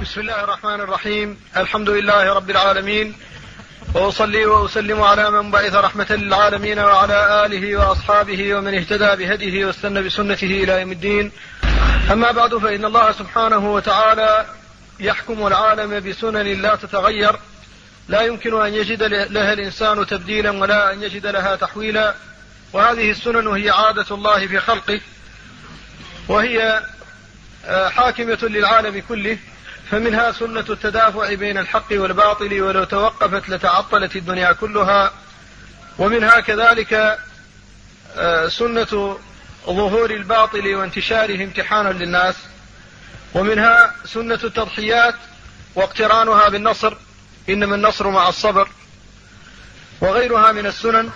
بسم الله الرحمن الرحيم. الحمد لله رب العالمين، وأصلي وأسلم على من بعث رحمة للعالمين وعلى آله وأصحابه ومن اهتدى بهديه واستنى بسنته إلى يوم الدين. أما بعد، فإن الله سبحانه وتعالى يحكم العالم بسنن لا تتغير، لا يمكن أن يجد لها الإنسان تبديلا ولا أن يجد لها تحويلا، وهذه السنن هي عادة الله في خلقه، وهي حاكمة للعالم كله. فمنها سنة التدافع بين الحق والباطل، ولو توقفت لتعطلت الدنيا كلها. ومنها كذلك سنة ظهور الباطل وانتشاره امتحانا للناس. ومنها سنة التضحيات واقترانها بالنصر، إنما النصر مع الصبر، وغيرها من السنن.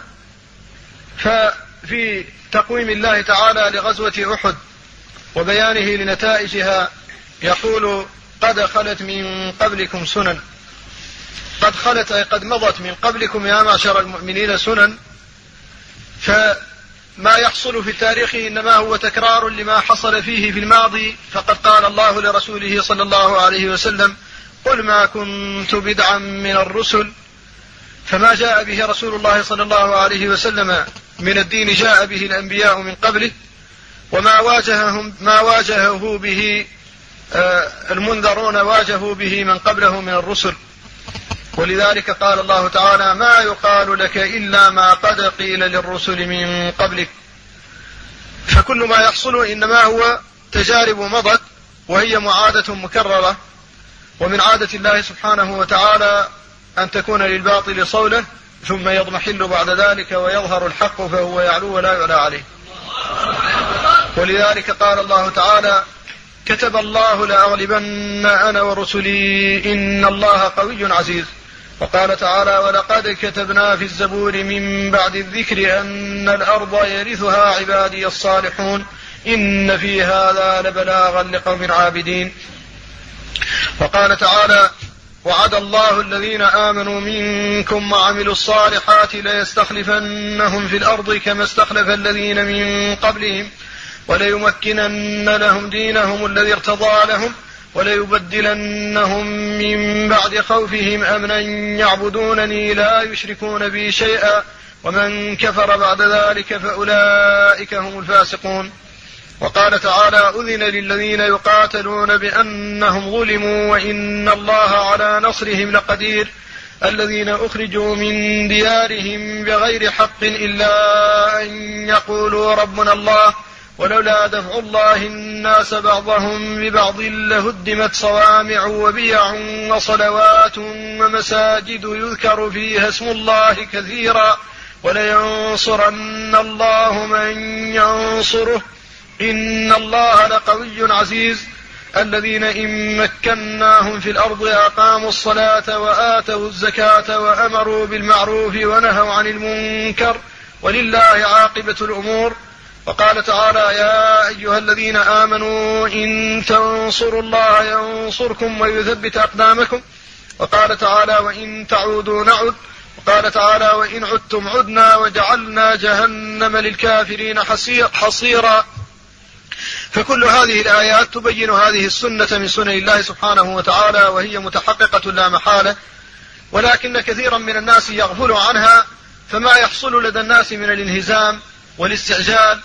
ففي تقويم الله تعالى لغزوة أحد وبيانه لنتائجها يقول: قد خلت من قبلكم سنن. قد خلت أي قد مضت من قبلكم يا معشر المؤمنين سنن. فما يحصل في التاريخ إنما هو تكرار لما حصل فيه في الماضي. فقد قال الله لرسوله صلى الله عليه وسلم: قل ما كنت بدعا من الرسل. فما جاء به رسول الله صلى الله عليه وسلم من الدين جاء به الأنبياء من قبله، وما واجهه به المنذرون واجهوا به من قبله من الرسل. ولذلك قال الله تعالى: ما يقال لك إلا ما قد قيل للرسل من قبلك. فكل ما يحصل إنما هو تجارب مضت، وهي معادة مكررة. ومن عادة الله سبحانه وتعالى أن تكون للباطل صولة ثم يضمحل بعد ذلك ويظهر الحق فهو يعلو ولا يعلى عليه. ولذلك قال الله تعالى: كتب الله لأغلبن أنا ورسلي إن الله قوي عزيز. وقال تعالى: ولقد كتبنا في الزبور من بعد الذكر أن الأرض يرثها عبادي الصالحون إن في هذا لبلاغا لقوم عابدين. وقال تعالى: وعد الله الذين آمنوا منكم وعملوا الصالحات ليستخلفنهم في الأرض كما استخلف الذين من قبلهم وليمكنن لهم دينهم الذي ارتضى لهم وليبدلنهم من بعد خوفهم أمنا يعبدونني لا يشركون بي شيئا ومن كفر بعد ذلك فأولئك هم الفاسقون. وقال تعالى: أذن للذين يقاتلون بأنهم ظلموا وإن الله على نصرهم لقدير الذين أخرجوا من ديارهم بغير حق إلا أن يقولوا ربنا الله ولولا دفع الله الناس بعضهم ببعض لهدمت صوامع وبيع وصلوات ومساجد يذكر فيها اسم الله كثيرا ولينصرن الله من ينصره إن الله لقوي عزيز الذين إن مكناهم في الأرض أقاموا الصلاة وآتوا الزكاة وأمروا بالمعروف ونهوا عن المنكر ولله عاقبة الأمور. وقال تعالى: يا أيها الذين آمنوا إن تنصروا الله ينصركم ويثبت أقدامكم. وقال تعالى: وإن تعودوا نعد. وقال تعالى: وإن عدتم عدنا وجعلنا جهنم للكافرين حصيرا. فكل هذه الآيات تبين هذه السنة من سنن الله سبحانه وتعالى، وهي متحققة لا محالة، ولكن كثيرا من الناس يغفل عنها. فما يحصل لدى الناس من الانهزام والاستعجال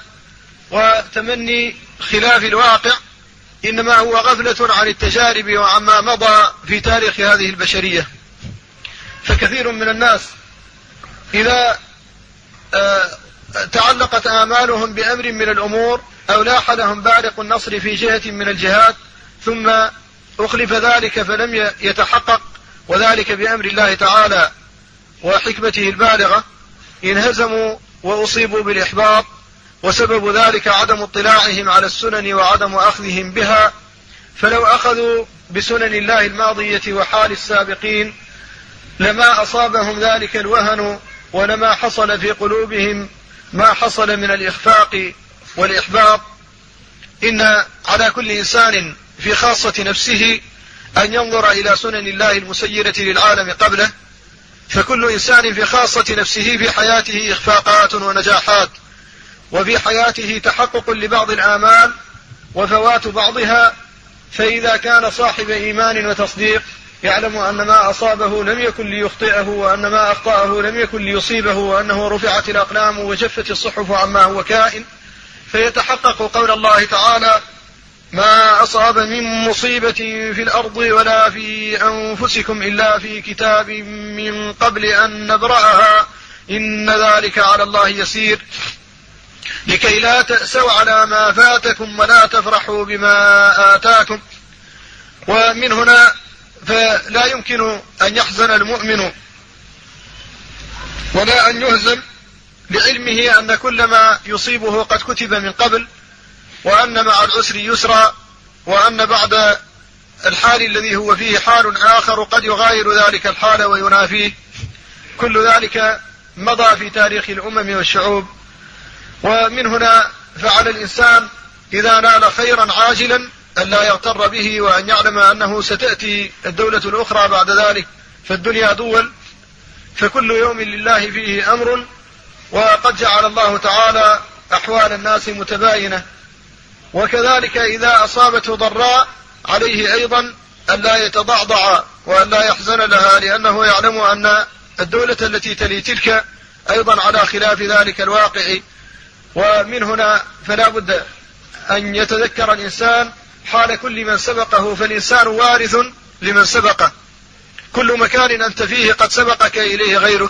وتمني خلاف الواقع إنما هو غفلة عن التجارب وعما مضى في تاريخ هذه البشرية. فكثير من الناس إذا تعلقت آمالهم بأمر من الأمور أو لاح لهم بارق النصر في جهة من الجهات ثم أخلف ذلك فلم يتحقق، وذلك بأمر الله تعالى وحكمته البالغة، انهزموا وأصيبوا بالإحباط. وسبب ذلك عدم اطلاعهم على السنن وعدم أخذهم بها. فلو أخذوا بسنن الله الماضية وحال السابقين لما أصابهم ذلك الوهن ولما حصل في قلوبهم ما حصل من الإخفاق والإحباط. إن على كل إنسان في خاصة نفسه أن ينظر إلى سنن الله المسيرة للعالم قبله. فكل إنسان في خاصة نفسه في حياته إخفاقات ونجاحات، وفي حياته تحقق لبعض الآمال وفوات بعضها. فإذا كان صاحب إيمان وتصديق يعلم أن ما أصابه لم يكن ليخطئه، وأن ما أخطأه لم يكن ليصيبه، وأنه رفعت الأقلام وجفت الصحف عما هو كائن، فيتحقق قول الله تعالى: ما أصاب من مصيبة في الأرض ولا في أنفسكم إلا في كتاب من قبل أن نبرأها إن ذلك على الله يسير، لكي لا تأسوا على ما فاتكم ولا تفرحوا بما آتاكم. ومن هنا فلا يمكن أن يحزن المؤمن ولا أن يهزم لعلمه أن كل ما يصيبه قد كتب من قبل، وأن مع العسر يسرا، وأن بعد الحال الذي هو فيه حال آخر قد يغاير ذلك الحال وينافيه. كل ذلك مضى في تاريخ الأمم والشعوب. ومن هنا فعلى الإنسان إذا نال خيرا عاجلا أن لا يغتر به، وأن يعلم أنه ستأتي الدولة الأخرى بعد ذلك، فالدنيا دول، فكل يوم لله فيه أمر. وقد جعل الله تعالى أحوال الناس متباينة. وكذلك إذا أصابته ضراء عليه أيضا أن لا يتضعضع وأن لا يحزن لها، لأنه يعلم أن الدولة التي تلي تلك أيضا على خلاف ذلك الواقع. ومن هنا فلا بد أن يتذكر الإنسان حال كل من سبقه، فالإنسان وارث لمن سبقه، كل مكان أنت فيه قد سبقك إليه غيرك،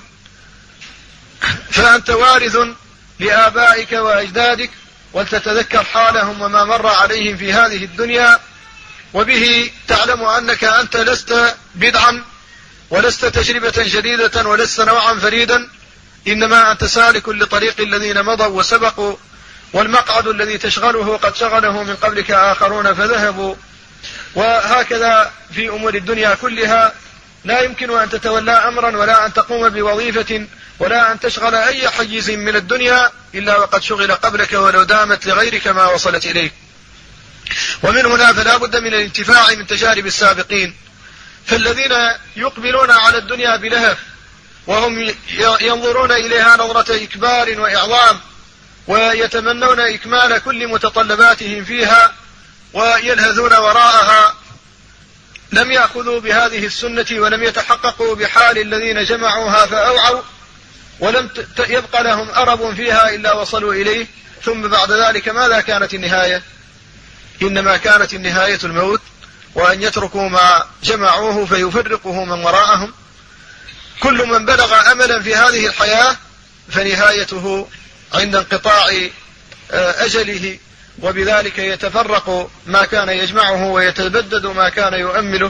فأنت وارث لآبائك وأجدادك، ولتتذكر حالهم وما مر عليهم في هذه الدنيا، وبه تعلم أنك أنت لست بدعا ولست تجربة جديدة ولست نوعا فريدا، إنما أنت سالك لطريق الذين مضوا وسبقوا، والمقعد الذي تشغله قد شغله من قبلك آخرون فذهبوا. وهكذا في أمور الدنيا كلها، لا يمكن أن تتولى أمرا ولا أن تقوم بوظيفة ولا أن تشغل أي حيز من الدنيا إلا وقد شغل قبلك، ولو دامت لغيرك ما وصلت إليك. ومن هنا فلا بد من الانتفاع من تجارب السابقين، فالذين يقبلون على الدنيا بلهف وهم ينظرون إليها نظرة إكبار وإعظام، ويتمنون إكمال كل متطلباتهم فيها ويلهثون وراءها، لم يأخذوا بهذه السنة ولم يتحققوا بحال الذين جمعوها فأوعوا، ولم يبقى لهم أرب فيها إلا وصلوا إليه. ثم بعد ذلك ماذا كانت النهاية؟ إنما كانت النهاية الموت، وأن يتركوا ما جمعوه فيفرقه من وراءهم. كل من بلغ أملا في هذه الحياة فنهايته عند انقطاع أجله، وبذلك يتفرق ما كان يجمعه ويتبدد ما كان يؤمله.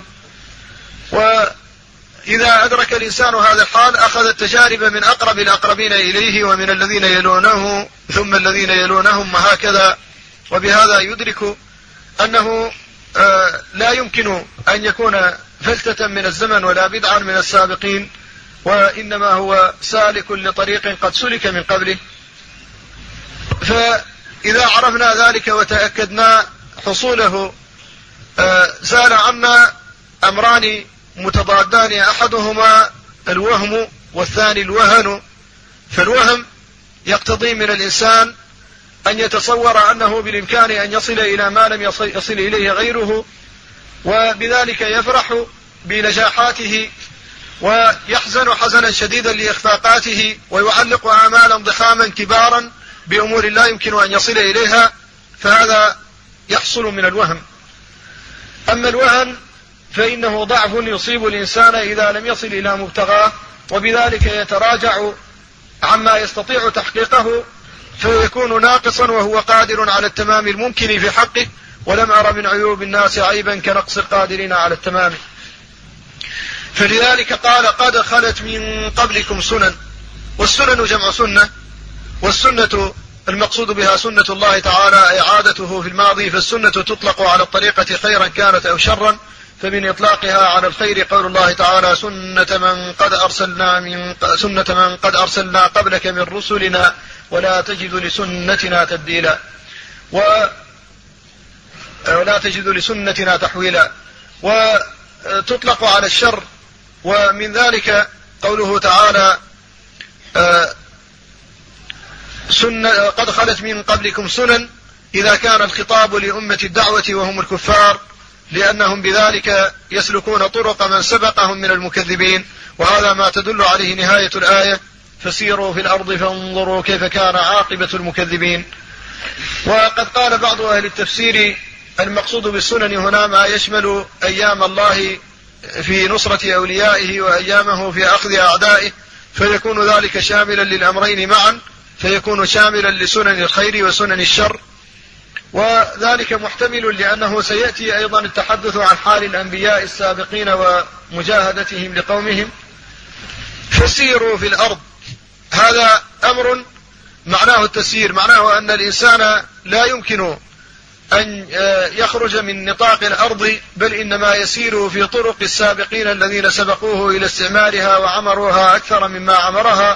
وإذا أدرك الإنسان هذا الحال أخذ التجارب من أقرب الأقربين إليه ومن الذين يلونه ثم الذين يلونهم وهكذا، وبهذا يدرك أنه لا يمكن أن يكون فلتة من الزمن ولا بدعا من السابقين، وإنما هو سالك لطريق قد سلك من قبله. فإذا عرفنا ذلك وتأكدنا حصوله زال عنا أمران متضادان، أحدهما الوهم والثاني الوهن. فالوهم يقتضي من الإنسان أن يتصور أنه بالإمكان أن يصل إلى ما لم يصل إليه غيره، وبذلك يفرح بنجاحاته ويحزن حزنا شديدا لإخفاقاته، ويعلق آمالا ضخاما كبارا بأمور لا يمكن أن يصل إليها، فهذا يحصل من الوهم. أما الوهن فإنه ضعف يصيب الإنسان إذا لم يصل إلى مبتغاه، وبذلك يتراجع عما يستطيع تحقيقه، فيكون ناقصا وهو قادر على التمام الممكن في حقه. ولم أر من عيوب الناس عيبا كنقص القادرين على التمام. فلذلك قال: قد خلت من قبلكم سنن. والسنن جمع سنة، والسنة المقصود بها سنة الله تعالى إعادته في الماضي، فالسنة تطلق على الطريقة خيرا كانت أو شرا، فمن إطلاقها على الخير قول الله تعالى: سنة من قد أرسلنا قبلك من رسلنا ولا تجد لسنتنا تبديلا، ولا تجد لسنتنا تحويلا. وتطلق على الشر، ومن ذلك قوله تعالى: قد خلت من قبلكم سنن، إذا كان الخطاب لأمة الدعوة وهم الكفار، لأنهم بذلك يسلكون طرق من سبقهم من المكذبين، وهذا ما تدل عليه نهاية الآية: فسيروا في الأرض فانظروا كيف كان عاقبة المكذبين. وقد قال بعض أهل التفسير: المقصود بالسنن هنا ما يشمل أيام الله في نصرة أوليائه وأيامه في أخذ أعدائه، فيكون ذلك شاملا للأمرين معا، فيكون شاملا لسنن الخير وسنن الشر. وذلك محتمل لأنه سيأتي أيضا التحدث عن حال الأنبياء السابقين ومجاهدتهم لقومهم. فسيروا في الأرض، هذا أمر معناه التسيير، معناه أن الإنسان لا يمكن أن يخرج من نطاق الأرض، بل إنما يسير في طرق السابقين الذين سبقوه إلى استعمارها وعمروها أكثر مما عمرها،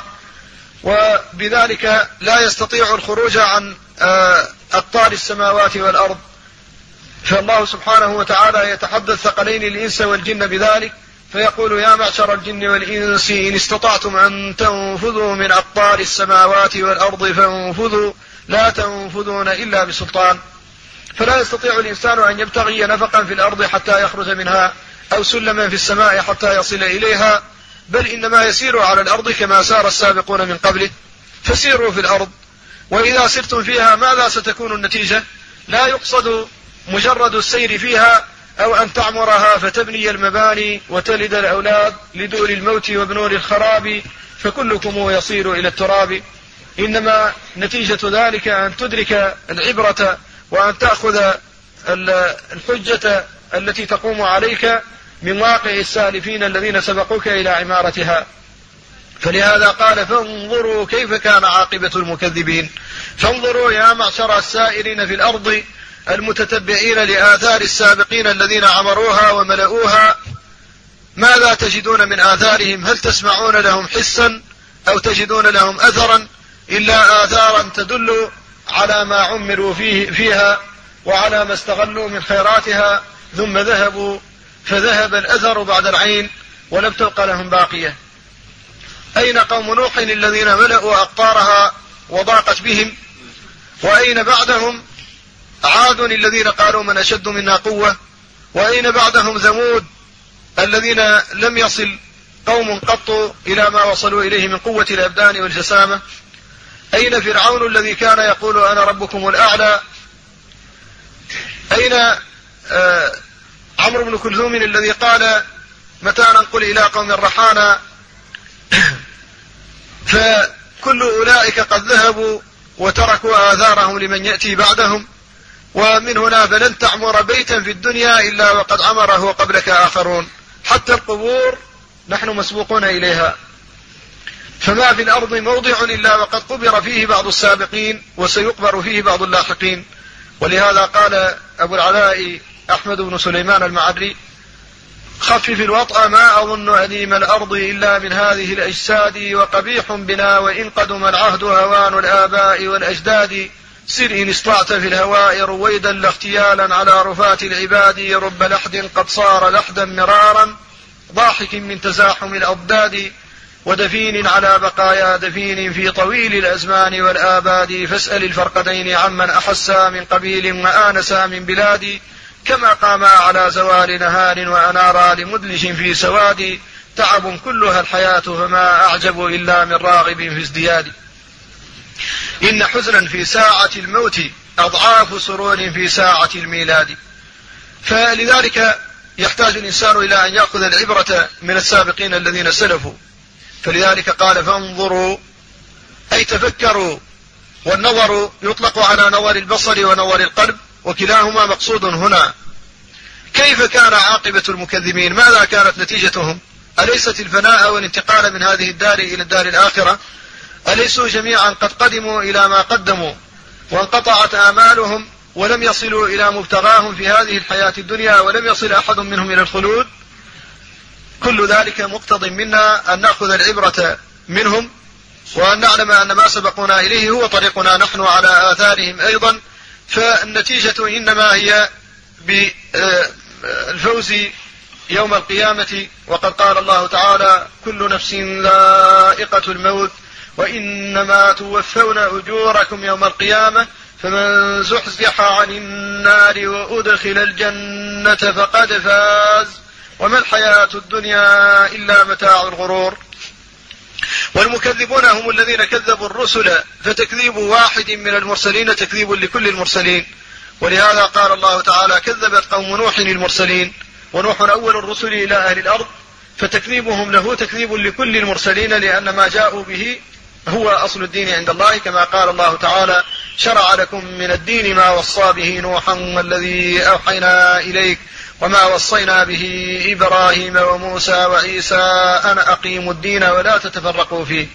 وبذلك لا يستطيع الخروج عن أقطار السماوات والأرض. فالله سبحانه وتعالى يتحدث ثقلين الإنس والجن بذلك، فيقول: يا معشر الجن والإنس إن استطعتم أن تنفذوا من أقطار السماوات والأرض فانفذوا لا تنفذون إلا بسلطان. فلا يستطيع الإنسان أن يبتغي نفقا في الأرض حتى يخرج منها، أو سلما في السماء حتى يصل إليها، بل إنما يسير على الأرض كما سار السابقون من قبله. فسيروا في الأرض، وإذا سرتم فيها ماذا ستكون النتيجة؟ لا يقصد مجرد السير فيها أو أن تعمرها فتبني المباني وتلد الأولاد لدور الموت وبنور الخراب فكلكم يصير إلى التراب، إنما نتيجة ذلك أن تدرك العبرة وأن تأخذ الحجة التي تقوم عليك من واقع السالفين الذين سبقوك إلى عمارتها. فلهذا قال: فانظروا كيف كان عاقبة المكذبين. فانظروا يا معشر السائرين في الأرض المتتبعين لآثار السابقين الذين عمروها وملؤوها، ماذا تجدون من آثارهم؟ هل تسمعون لهم حسا أو تجدون لهم أثرا إلا آثارا تدل على ما عمروا فيها وعلى ما استغلوا من خيراتها، ثم ذهبوا فذهب الأثر بعد العين ولم تبق لهم باقية. أين قوم نوح الذين ملأوا أقطارها وضاقت بهم؟ وأين بعدهم عاد الذين قالوا من أشد منا قوة؟ وأين بعدهم ثمود الذين لم يصل قوم قط إلى ما وصلوا إليه من قوة الأبدان والجسامة؟ أين فرعون الذي كان يقول أنا ربكم الأعلى؟ أين عمرو بن كلثوم الذي قال متى ننقل إلى قوم الرحانا؟ فكل أولئك قد ذهبوا وتركوا آثارهم لمن يأتي بعدهم. ومن هنا فلن تعمر بيتا في الدنيا إلا وقد عمره قبلك آخرون، حتى القبور نحن مسبوقون إليها. فما في الأرض موضع إلا وقد قبر فيه بعض السابقين وسيقبر فيه بعض اللاحقين. ولهذا قال أبو العلاء أحمد بن سليمان المعري: خفف الوطأ ما أظن أديم الأرض إلا من هذه الأجساد، وقبيح بنا وإن قدم العهد هوان الآباء والأجداد. سر إن استطعت في الهواء رويدا لاختيالا على رفات العباد، رب لحد قد صار لحدا مرارا ضاحك من تزاحم الأضداد، ودفين على بقايا دفين في طويل الأزمان والآباد. فاسأل الفرقدين عمن أحسا من قبيل وآنسا من بلاد، كما قاما على زوال نهار وأنارا لمدلج في سواد. تعب كلها الحياة فما أعجب إلا من راغب في ازدياد. إن حزنا في ساعة الموت أضعاف سرور في ساعة الميلاد. فلذلك يحتاج الإنسان إلى أن يأخذ العبرة من السابقين الذين سلفوا. فلذلك قال: فانظروا أي تفكروا. والنظر يطلق على نظر البصر ونظر القلب، وكلاهما مقصود هنا. كيف كان عاقبة المكذبين؟ ماذا كانت نتيجتهم؟ أليست الفناء والانتقال من هذه الدار إلى الدار الآخرة؟ أليسوا جميعا قد قدموا إلى ما قدموا وانقطعت آمالهم ولم يصلوا إلى مبتغاهم في هذه الحياة الدنيا، ولم يصل أحد منهم إلى الخلود؟ كل ذلك مقتض منا أن نأخذ العبرة منهم، وأن نعلم أن ما سبقنا إليه هو طريقنا نحن على آثارهم أيضا. فالنتيجة إنما هي بالفوز يوم القيامة. وقد قال الله تعالى: كل نفس ذائقة الموت وإنما توفون أجوركم يوم القيامة فمن زحزح عن النار وأدخل الجنة فقد فاز وما الحياة الدنيا إلا متاع الغرور. والمكذبون هم الذين كذبوا الرسل، فتكذيب واحد من المرسلين تكذيب لكل المرسلين. ولهذا قال الله تعالى: كذبت قوم نوح المرسلين، ونوح أول الرسل إلى أهل الأرض، فتكذيبهم له تكذيب لكل المرسلين، لأن ما جاءوا به هو أصل الدين عند الله، كما قال الله تعالى: شرع لكم من الدين ما وصى به نوحا والذي أوحينا إليك وما وصينا به إبراهيم وموسى وعيسى أن أقيموا الدين ولا تتفرقوا فيه.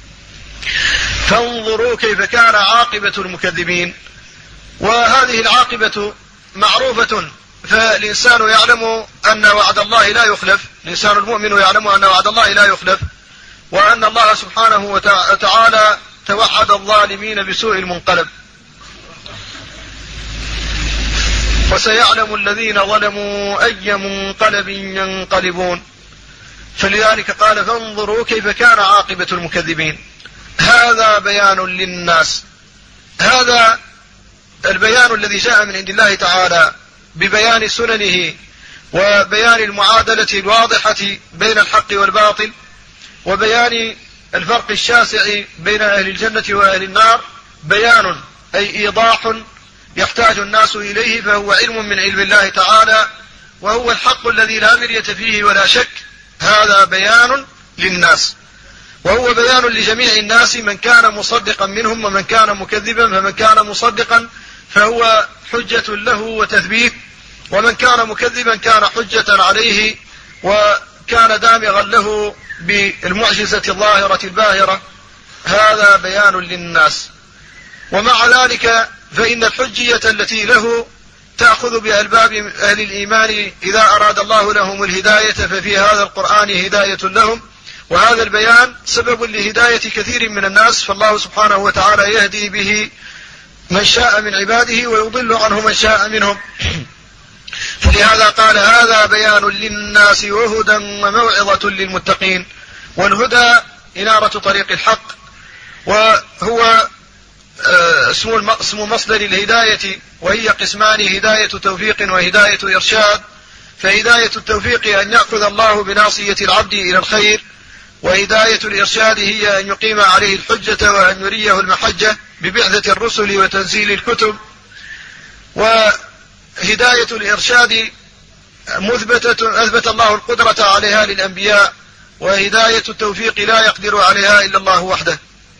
فانظروا كيف كان عاقبة المكذبين. وهذه العاقبة معروفة، فالإنسان يعلم أن وعد الله لا يخلف، الإنسان المؤمن يعلم أن وعد الله لا يخلف، وأن الله سبحانه وتعالى توعد الظالمين بسوء المنقلب. وسيعلم الذين ظلموا أي منقلب ينقلبون. فلذلك قال: فانظروا كيف كان عاقبة المكذبين. هذا بيان للناس، هذا البيان الذي جاء من عند الله تعالى ببيان سننه وبيان المعادلة الواضحة بين الحق والباطل وبيان الفرق الشاسع بين أهل الجنة وأهل النار، بيان أي إيضاح يحتاج الناس إليه، فهو علم من علم الله تعالى، وهو الحق الذي لا مرية فيه ولا شك. هذا بيان للناس، وهو بيان لجميع الناس، من كان مصدقا منهم ومن كان مكذبا. فمن كان مصدقا فهو حجة له وتثبيت، ومن كان مكذبا كان حجة عليه وكان دامغا له بالمعجزة الظاهرة الباهرة. هذا بيان للناس. ومع ذلك فإن الحجية التي له تأخذ بألباب أهل الإيمان إذا أراد الله لهم الهداية، ففي هذا القرآن هداية لهم، وهذا البيان سبب لهداية كثير من الناس، فالله سبحانه وتعالى يهدي به من شاء من عباده ويضل عنه من شاء منهم. فلهذا قال: هذا بيان للناس وهدى وموعظة للمتقين. والهدى إنارة طريق الحق، وهو اسم مصدر الهداية، وهي قسمان: هداية توفيق وهداية إرشاد. فهداية التوفيق أن يأخذ الله بناصية العبد إلى الخير، وهداية الإرشاد هي أن يقيم عليه الحجة وأن يريه المحجة ببعثة الرسل وتنزيل الكتب. وهداية الإرشاد أثبت الله القدرة عليها للأنبياء، وهداية التوفيق لا يقدر عليها إلا الله وحده.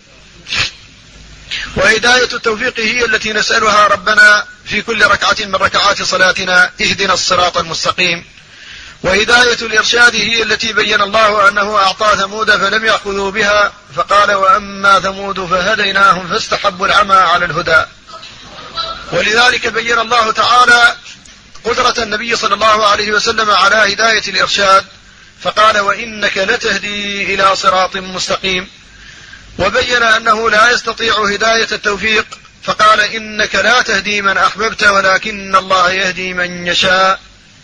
وهداية التوفيق هي التي نسألها ربنا في كل ركعة من ركعات صلاتنا: اهدنا الصراط المستقيم. وهداية الإرشاد هي التي بين الله أنه أعطى ثمود فلم يأخذوا بها، فقال: وأما ثمود فهديناهم فاستحبوا العمى على الهدى. ولذلك بين الله تعالى قدرة النبي صلى الله عليه وسلم على هداية الإرشاد، فقال: وإنك لتهدي إلى صراط مستقيم. وبين أنه لا يستطيع هداية التوفيق، فقال: إنك لا تهدي من أحببت ولكن الله يهدي من يشاء.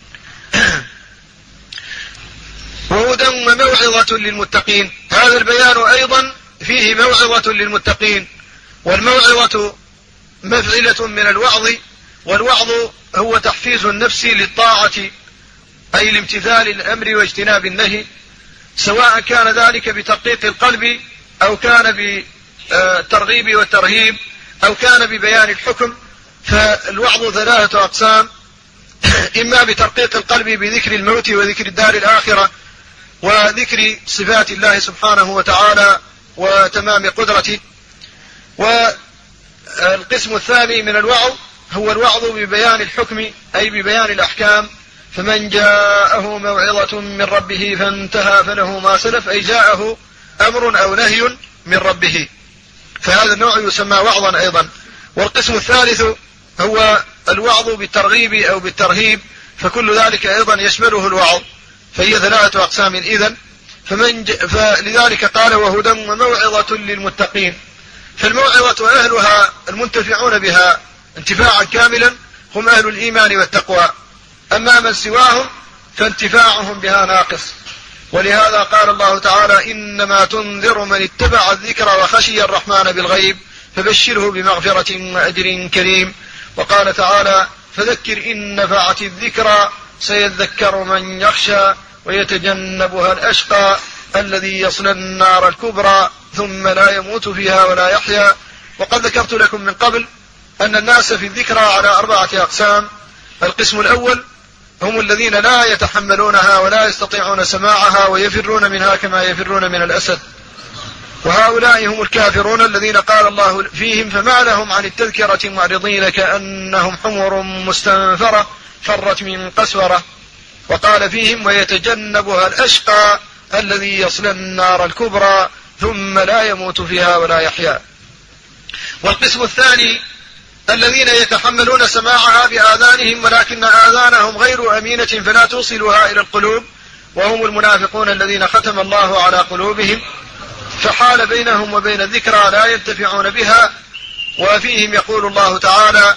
وهدى وموعظة للمتقين. هذا البيان أيضا فيه موعظة للمتقين، والموعظة مفعلة من الوعظ، والوعظ هو تحفيز النفس للطاعة، أي لامتثال الأمر واجتناب النهي، سواء كان ذلك بترقيق القلب أو كان بالترغيب والترهيب أو كان ببيان الحكم. فالوعظ ثلاثة أقسام: إما بترقيق القلب بذكر الموت وذكر الدار الآخرة وذكر صفات الله سبحانه وتعالى وتمام قدرته. والقسم الثاني من الوعظ هو الوعظ ببيان الحكم، أي ببيان الأحكام: فمن جاءه موعظة من ربه فانتهى فله ما سلف، أي جاءه أمر أو نهي من ربه، فهذا النوع يسمى وعظا أيضا. والقسم الثالث هو الوعظ بالترغيب أو بالترهيب، فكل ذلك أيضا يشمله الوعظ، فهي ثلاثة أقسام إذن. فلذلك قال: وهدى وموعظة للمتقين. فالموعظة أهلها المنتفعون بها انتفاعا كاملا هم أهل الإيمان والتقوى، أما من سواهم فانتفاعهم بها ناقص. ولهذا قال الله تعالى: إنما تنذر من اتبع الذكر وخشي الرحمن بالغيب فبشره بمغفرة وأجر كريم. وقال تعالى: فذكر إن نفعت الذكرى سيذكر من يخشى ويتجنبها الأشقى الذي يصلى النار الكبرى ثم لا يموت فيها ولا يحيا. وقد ذكرت لكم من قبل أن الناس في الذكرى على 4 أقسام. القسم الأول هم الذين لا يتحملونها ولا يستطيعون سماعها ويفرون منها كما يفرون من الأسد، وهؤلاء هم الكافرون الذين قال الله فيهم: فما لهم عن التذكرة معرضين كأنهم حمر مستنفرة فرت من قسورة. وقال فيهم: ويتجنبها الأشقى الذي يصلى النار الكبرى ثم لا يموت فيها ولا يحيا. والقسم الثاني الذين يتحملون سماعها بآذانهم ولكن آذانهم غير أمينة فلا توصلها إلى القلوب، وهم المنافقون الذين ختم الله على قلوبهم فحال بينهم وبين الذكرى لا ينتفعون بها. وفيهم يقول الله تعالى: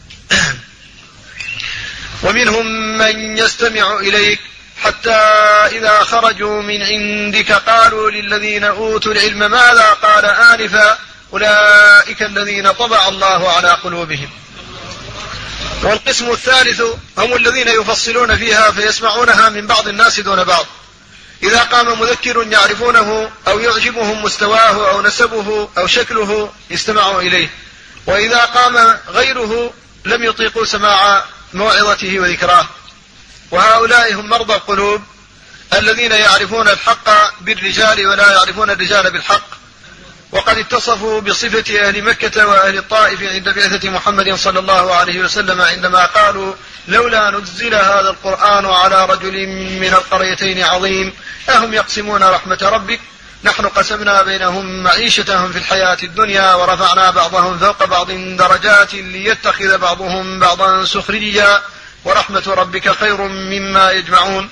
ومنهم من يستمع إليك حتى إذا خرجوا من عندك قالوا للذين أوتوا العلم ماذا قال آنفا أولئك الذين طبع الله على قلوبهم. والقسم الثالث هم الذين يفصلون فيها فيسمعونها من بعض الناس دون بعض. إذا قام مذكر يعرفونه أو يعجبهم مستواه أو نسبه أو شكله استمعوا إليه، وإذا قام غيره لم يطيقوا سماع موعظته وذكراه. وهؤلاء هم مرضى القلوب الذين يعرفون الحق بالرجال ولا يعرفون الرجال بالحق. وقد اتصفوا بصفة أهل مكة وأهل الطائف عند بعثة محمد صلى الله عليه وسلم عندما قالوا: لولا نزل هذا القرآن على رجل من القريتين عظيم أهم يقسمون رحمة ربك نحن قسمنا بينهم معيشتهم في الحياة الدنيا ورفعنا بعضهم فوق بعض درجات ليتخذ بعضهم بعضا سخريا ورحمة ربك خير مما يجمعون.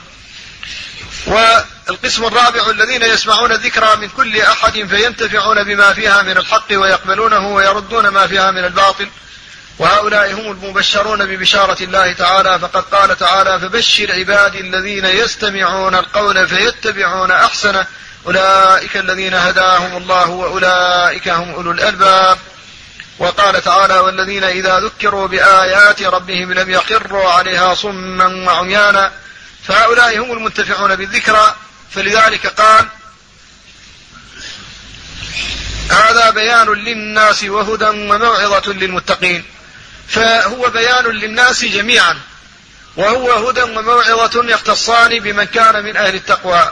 والقسم الرابع الذين يسمعون الذكرى من كل أحد فينتفعون بما فيها من الحق ويقبلونه ويردون ما فيها من الباطل، وهؤلاء هم المبشرون ببشارة الله تعالى. فقد قال تعالى: فبشر عبادي الذين يستمعون القول فيتبعون أحسنه أولئك الذين هداهم الله وأولئك هم أولو الألباب. وقال تعالى: والذين إذا ذكروا بآيات ربهم لم يخروا عليها صما وعميانا. فهؤلاء هم المنتفعون بالذكرى. فلذلك قال: هذا بيان للناس وهدى وموعظة للمتقين. فهو بيان للناس جميعا، وهو هدى وموعظة يختصان بمن كان من أهل التقوى.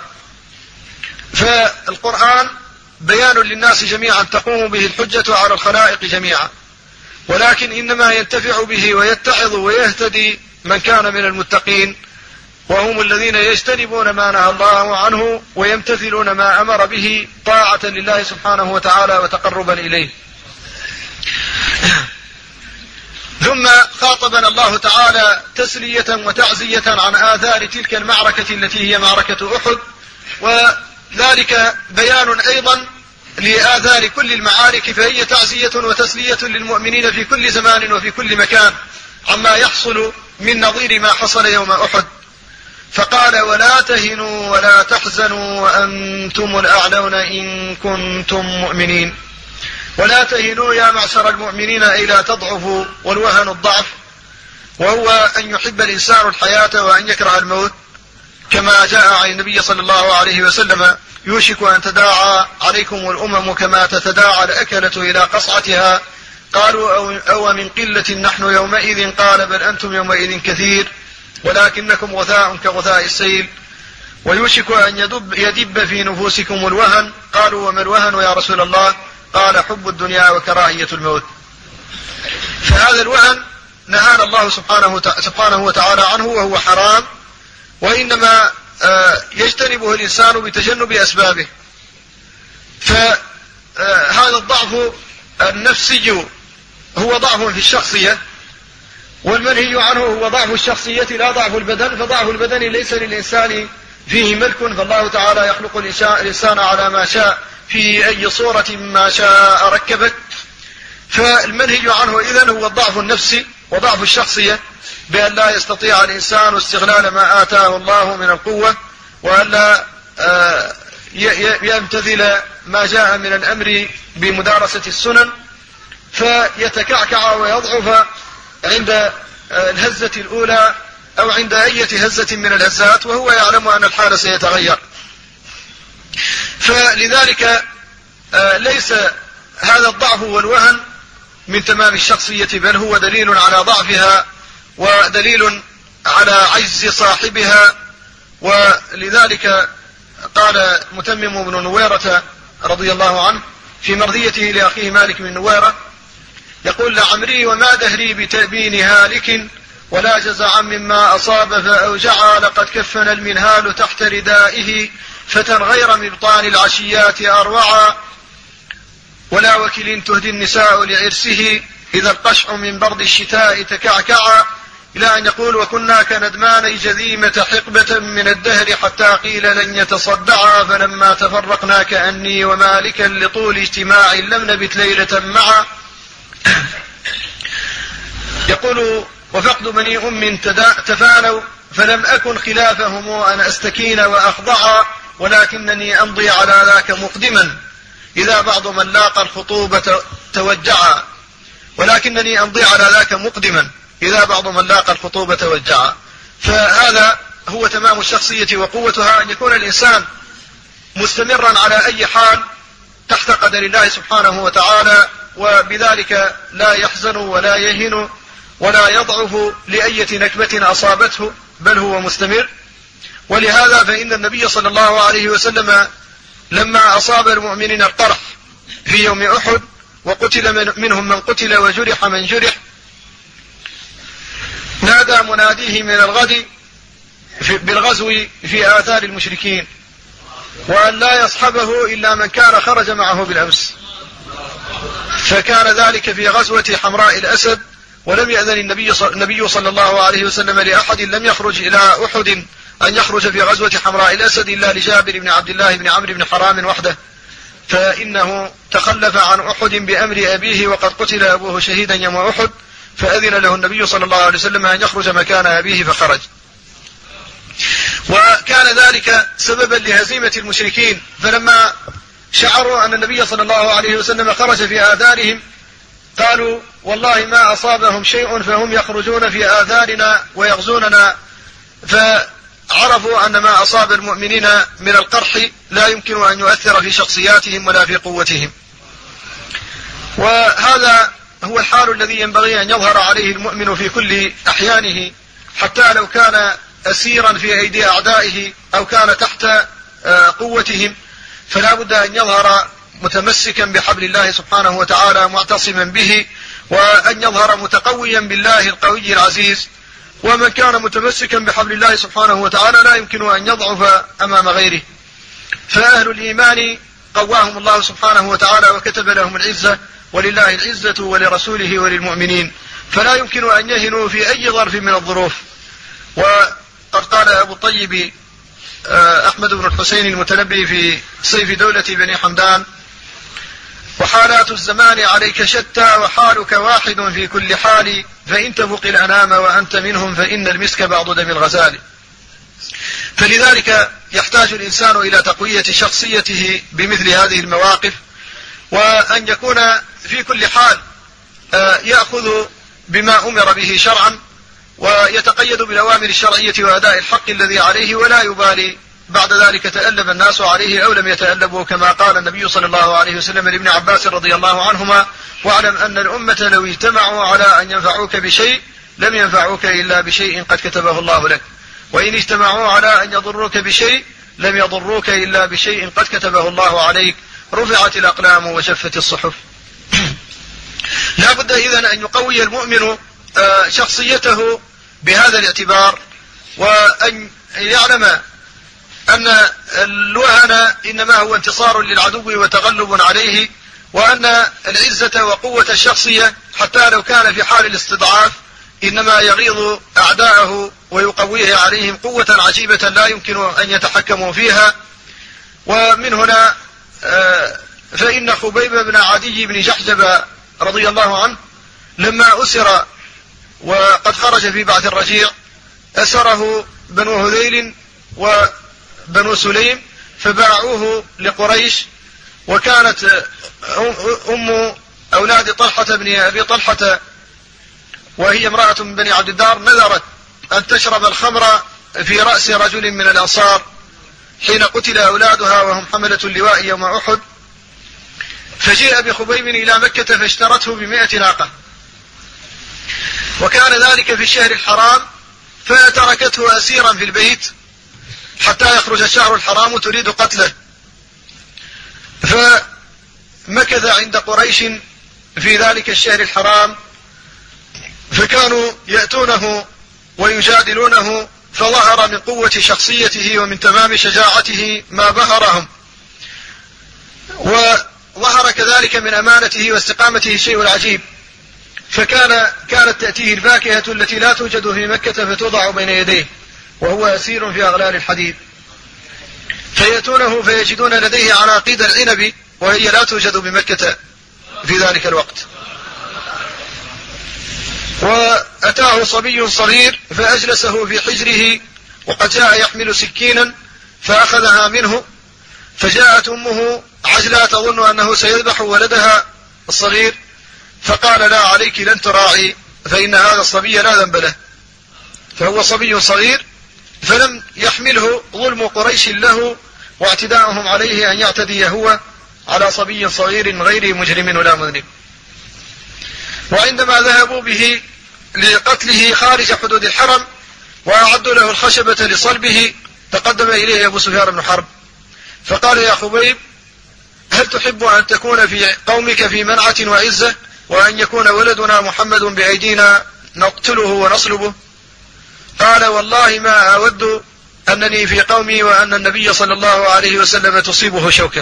فالقرآن بيان للناس جميعا تقوم به الحجة على الخلائق جميعا، ولكن إنما ينتفع به ويتعظ ويهتدي من كان من المتقين، وهم الذين يجتنبون ما نهى الله عنه ويمتثلون ما أمر به طاعة لله سبحانه وتعالى وتقربا إليه. ثم خاطبنا الله تعالى تسلية وتعزية عن آثار تلك المعركة التي هي معركة أحد، وذلك بيان أيضا لآثار كل المعارك، فهي تعزية وتسلية للمؤمنين في كل زمان وفي كل مكان عما يحصل من نظير ما حصل يوم أحد. فقال: ولا تهنوا ولا تحزنوا وأنتم الأعلون إن كنتم مؤمنين. ولا تهنوا يا معشر المؤمنين أي لا تضعفوا، والوهن الضعف، وهو أن يحب الإنسان الحياة وأن يكره الموت، كما جاء عن النبي صلى الله عليه وسلم: يوشك أن تداعى عليكم الأمم كما تتداعى الأكلة إلى قصعتها. قالوا: أو من قلة نحن يومئذ؟ قال: بل أنتم يومئذ كثير ولكنكم غثاء كغثاء السيل. ويوشك أن يدب في نفوسكم الوهن. قالوا: وما الوهن يا رسول الله؟ قال: حب الدنيا وكراهية الموت. فهذا الوهن نهانا الله سبحانه وتعالى عنه، وهو حرام، وإنما يجتنبه الإنسان بتجنب أسبابه. فهذا الضعف النفسي هو ضعف في الشخصية، والمنهي عنه هو ضعف الشخصية لا ضعف البدن، فضعف البدن ليس للإنسان فيه ملك، فالله تعالى يخلق الإنسان على ما شاء في أي صورة ما شاء ركبت. فالمنهي عنه إذن هو الضعف النفسي وضعف الشخصية، بأن لا يستطيع الإنسان استغلال ما آتاه الله من القوة، وأن لا يمتثل ما جاء من الأمر بمدارسة السنن، فيتكعكع ويضعف عند الهزة الأولى أو عند أي هزة من الهزات، وهو يعلم أن الحال سيتغير. فلذلك ليس هذا الضعف والوهن من تمام الشخصية، بل هو دليل على ضعفها ودليل على عجز صاحبها. ولذلك قال متمم بن نويرة رضي الله عنه في مرضيته لأخيه مالك بن نويرة، يقول: لعمري وما دهري بتأبين هالك ولا جزعا مما أصاب فأوجعا، لقد كفن المنهال تحت ردائه فتى غير مبطان العشيات أروعا، ولا وكل تهدي النساء لعرسه إذا القشع من برد الشتاء تكعكعا، إلى أن يقول: وكنا كندمان جذيمة حقبة من الدهر حتى قيل لن يتصدعا، فلما تفرقنا كأني ومالكا لطول اجتماع لم نبت ليلة معا. يقول: وفقد بني أم تفانوا فلم أكن خلافهم أن أستكين وأخضعا، ولكنني أمضي على ذاك مقدما إذا بعض من لاقى الخطوبة توجعا، ولكنني أمضي على ذاك مقدما إذا بعض من لاقى الخطوبة توجعا. فهذا هو تمام الشخصية وقوتها، أن يكون الإنسان مستمرا على أي حال تحت قدر الله سبحانه وتعالى، وبذلك لا يحزن ولا يهن ولا يضعف لأية نكبة أصابته، بل هو مستمر. ولهذا فإن النبي صلى الله عليه وسلم لما أصاب المؤمنين القرح في يوم أحد وقتل منهم من قتل وجرح من جرح، نادى مناديه من الغد بالغزو في آثار المشركين، وأن لا يصحبه إلا من كان خرج معه بالأمس. فكان ذلك في غزوة حمراء الأسد، ولم يأذن النبي صلى الله عليه وسلم لأحد لم يخرج إلى أحد أن يخرج في غزوة حمراء الأسد إلا لجابر بن عبد الله بن عمرو بن حرام وحده، فإنه تخلف عن أحد بأمر أبيه وقد قتل أبوه شهيدا يوم أحد، فأذن له النبي صلى الله عليه وسلم أن يخرج مكان أبيه فخرج. وكان ذلك سببا لهزيمة المشركين، فلما شعروا أن النبي صلى الله عليه وسلم خرج في آثارهم قالوا: والله ما أصابهم شيء فهم يخرجون في آثارنا ويغزوننا. فعرفوا أن ما أصاب المؤمنين من القرح لا يمكن أن يؤثر في شخصياتهم ولا في قوتهم. وهذا هو الحال الذي ينبغي أن يظهر عليه المؤمن في كل أحيانه، حتى لو كان أسيرا في أيدي أعدائه أو كان تحت قوتهم، فلا بد أن يظهر متمسكا بحبل الله سبحانه وتعالى معتصما به، وأن يظهر متقويا بالله القوي العزيز. ومن كان متمسكا بحبل الله سبحانه وتعالى لا يمكن أن يضعف أمام غيره. فأهل الإيمان قواهم الله سبحانه وتعالى وكتب لهم العزة، ولله العزة ولرسوله وللمؤمنين، فلا يمكن أن يهنوا في أي ظرف من الظروف. وقد قال أبو الطيب أحمد بن الحسين المتنبي في سيف دولة بني حمدان: وحالات الزمان عليك شتى وحالك واحد في كل حال، فإن تفق الأنام وأنت منهم فإن المسك بعض دم الغزال. فلذلك يحتاج الإنسان إلى تقوية شخصيته بمثل هذه المواقف، وأن يكون في كل حال يأخذ بما أمر به شرعا، ويتقيد بالأوامر الشرعية وأداء الحق الذي عليه، ولا يبالي بعد ذلك تألب الناس عليه أو لم يتألبوا، كما قال النبي صلى الله عليه وسلم لابن عباس رضي الله عنهما: واعلم أن الأمة لو اجتمعوا على أن ينفعوك بشيء لم ينفعوك إلا بشيء قد كتبه الله لك، وإن اجتمعوا على أن يضروك بشيء لم يضروك إلا بشيء قد كتبه الله عليك، رفعت الأقلام وشفت الصحف. لا بد إذن أن يقوي المؤمن شخصيته بهذا الاعتبار، وأن يعلم أن الوهن إنما هو انتصار للعدو وتغلب عليه، وأن العزة وقوة الشخصية حتى لو كان في حال الاستضعاف إنما يغيظ أعداءه ويقويه عليهم قوة عجيبة لا يمكن أن يتحكموا فيها. ومن هنا فإن خبيب بن عدي بن جحجب رضي الله عنه لما أسر وقد خرج في بعث الرجيع أسره بنو هذيل وبنو سليم فباعوه لقريش، وكانت أم أولاد طلحة بن أبي طلحة وهي امرأة من بني عبد الدار نذرت أن تشرب الخمر في رأس رجل من الأنصار حين قتل أولادها وهم حملة اللواء يوم أحد، فجيء بخبيب إلى مكة فاشترته ب100 ناقة، وكان ذلك في الشهر الحرام، فتركته أسيرا في البيت حتى يخرج الشهر الحرام تريد قتله، فمكث عند قريش في ذلك الشهر الحرام، فكانوا يأتونه ويجادلونه، فظهر من قوة شخصيته ومن تمام شجاعته ما بهرهم، وظهر كذلك من أمانته واستقامته الشيء العجيب، كانت تأتيه الفاكهة التي لا توجد في مكة فتوضع بين يديه وهو أسير في أغلال الحديد، فيأتونه فيجدون لديه عناقيد العنب وهي لا توجد بمكة في ذلك الوقت. وأتاه صبي صغير فأجلسه في حجره وقد جاء يحمل سكينا فأخذها منه، فجاءت أمه عجلة تظن أنه سيذبح ولدها الصغير، فقال لا عليك لن تراعي فإن هذا الصبي لا ذنب له، فهو صبي صغير، فلم يحمله ظلم قريش له واعتداءهم عليه أن يعتدي هو على صبي صغير غير مجرم ولا مذنب. وعندما ذهبوا به لقتله خارج حدود الحرم وأعدوا له الخشبة لصلبه، تقدم إليه أبو سفيان بن حرب فقال يا خبيب هل تحب أن تكون في قومك في منعة وعزة وأن يكون ولدنا محمد بأيدينا نقتله ونصلبه؟ قال والله ما أود أنني في قومي وأن النبي صلى الله عليه وسلم تصيبه شوكة.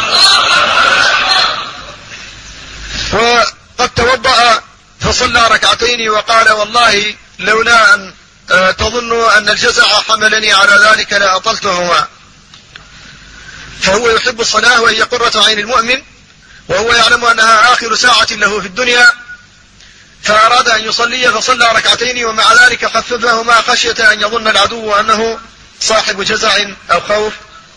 وقد توضأ فصلى ركعتين وقال والله لولا أن تظنوا أن الجزع حملني على ذلك لأطلتهما. فهو يحب الصلاة وهي قرة عين المؤمن، وهو يعلم أنها آخر ساعة له في الدنيا، فأراد أن يصلي فصلى ركعتين، ومع ذلك خففهما خشية أن يظن العدو أنه صاحب جزع أو خوف.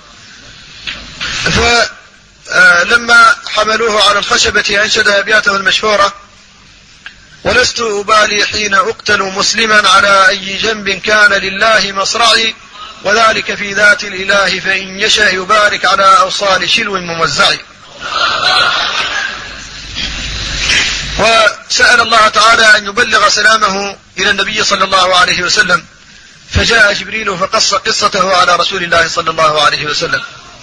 فلما حملوه على الخشبة أنشد أبياته المشهورة: ولست أبالي حين أقتل مسلما على أي جنب كان لله مصرعي، وذلك في ذات الإله فإن يشاء يبارك على أوصال شلو ممزع. وسأل الله تعالى أن يبلغ سلامه إلى النبي صلى الله عليه وسلم، فجاء جبريل فقص قصته على رسول الله صلى الله عليه وسلم.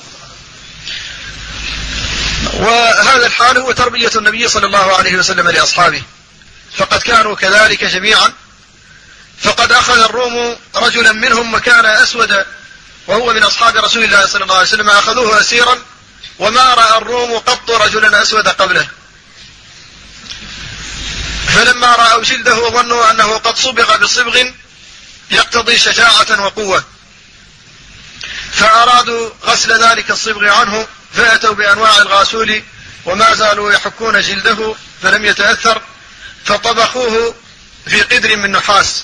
وهذا الحال هو تربية النبي صلى الله عليه وسلم لأصحابه، فقد كانوا كذلك جميعا. فقد أخذ الروم رجلا منهم وكان أسود وهو من أصحاب رسول الله صلى الله عليه وسلم، أخذوه أسيرا وما رأى الروم قط رجلا أسود قبله، فلما رأوا جلده ظنوا أنه قد صبغ بصبغ يقتضي شجاعة وقوة، فأرادوا غسل ذلك الصبغ عنه، فأتوا بأنواع الغاسول وما زالوا يحكون جلده فلم يتأثر، فطبخوه في قدر من نحاس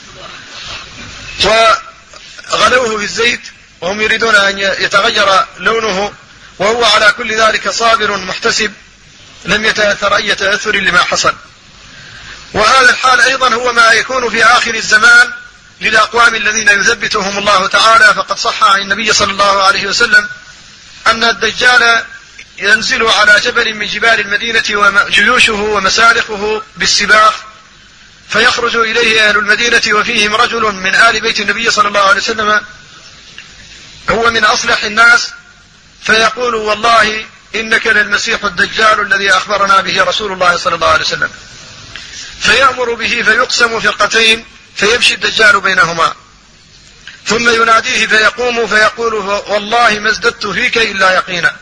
وغلوه في الزيت وهم يريدون أن يتغير لونه، وهو على كل ذلك صابر محتسب لم يتأثر أي تأثر لما حصل. وهذا الحال أيضا هو ما يكون في آخر الزمان للأقوام الذين يثبتهم الله تعالى، فقد صح عن النبي صلى الله عليه وسلم أن الدجال ينزل على جبل من جبال المدينة وجيوشه ومسالخه بالسباق، فيخرج إليه أهل المدينة وفيهم رجل من آل بيت النبي صلى الله عليه وسلم هو من أصلح الناس، فيقول والله إنك للمسيح الدجال الذي أخبرنا به رسول الله صلى الله عليه وسلم، فيأمر به فيقسم فرقتين فيمشي الدجال بينهما، ثم يناديه فيقوم فيقول والله ما ازددت فيك إلا يقينا،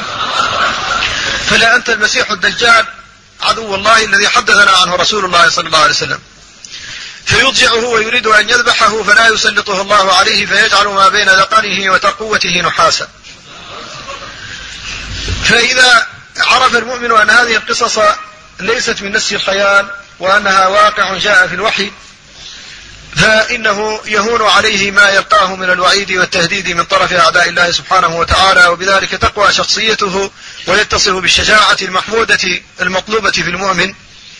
فلا أنت المسيح الدجال عدو الله الذي حدثنا عنه رسول الله صلى الله عليه وسلم. فيضجعه ويريد أن يذبحه فلا يسلطه الله عليه، فيجعل ما بين ذقنه وترقوته نحاسا. فإذا عرف المؤمن أن هذه القصص ليست من نسج الخيال وأنها واقع جاء في الوحي، فإنه يهون عليه ما يلقاه من الوعيد والتهديد من طرف أعداء الله سبحانه وتعالى، وبذلك تقوى شخصيته ويتصف بالشجاعة المحمودة المطلوبة في المؤمن.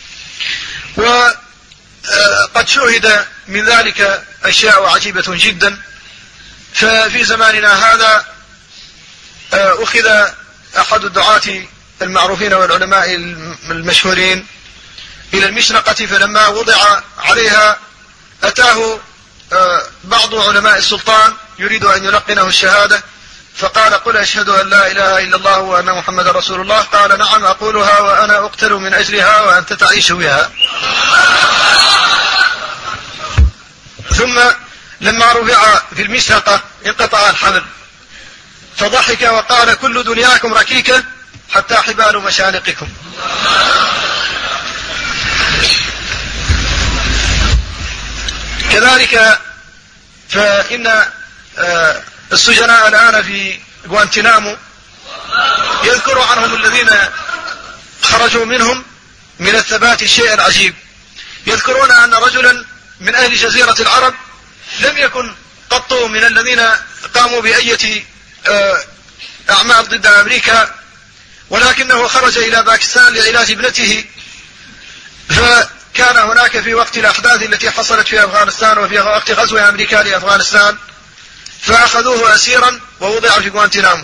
وقد شوهد من ذلك أشياء عجيبة جدا. ففي زماننا هذا أخذ أحد الدعاة المعروفين والعلماء المشهورين إلى المشنقة، فلما وضع عليها أتاه بعض علماء السلطان يريد أن يلقنه الشهادة، فقال: قل أشهد أن لا إله إلا الله وأن محمد رسول الله. قال: نعم أقولها وأنا أقتل من أجلها وأنت تعيش بها. ثم لما رفع في المشنقة انقطع الحبل، فضحك وقال: كل دنياكم ركيكة حتى حبال مشانقكم. كذلك فإن السجناء الآن في غوانتنامو يذكر عنهم الذين خرجوا منهم من الثبات الشيء العجيب. يذكرون أن رجلا من أهل جزيرة العرب لم يكن قط من الذين قاموا بأية أعمال ضد أمريكا، ولكنه خرج إلى باكستان لعلاج ابنته، فكان هناك في وقت الأحداث التي حصلت في أفغانستان وفي وقت غزو أمريكا لأفغانستان، فأخذوه أسيرا ووضع في غوانتنامو.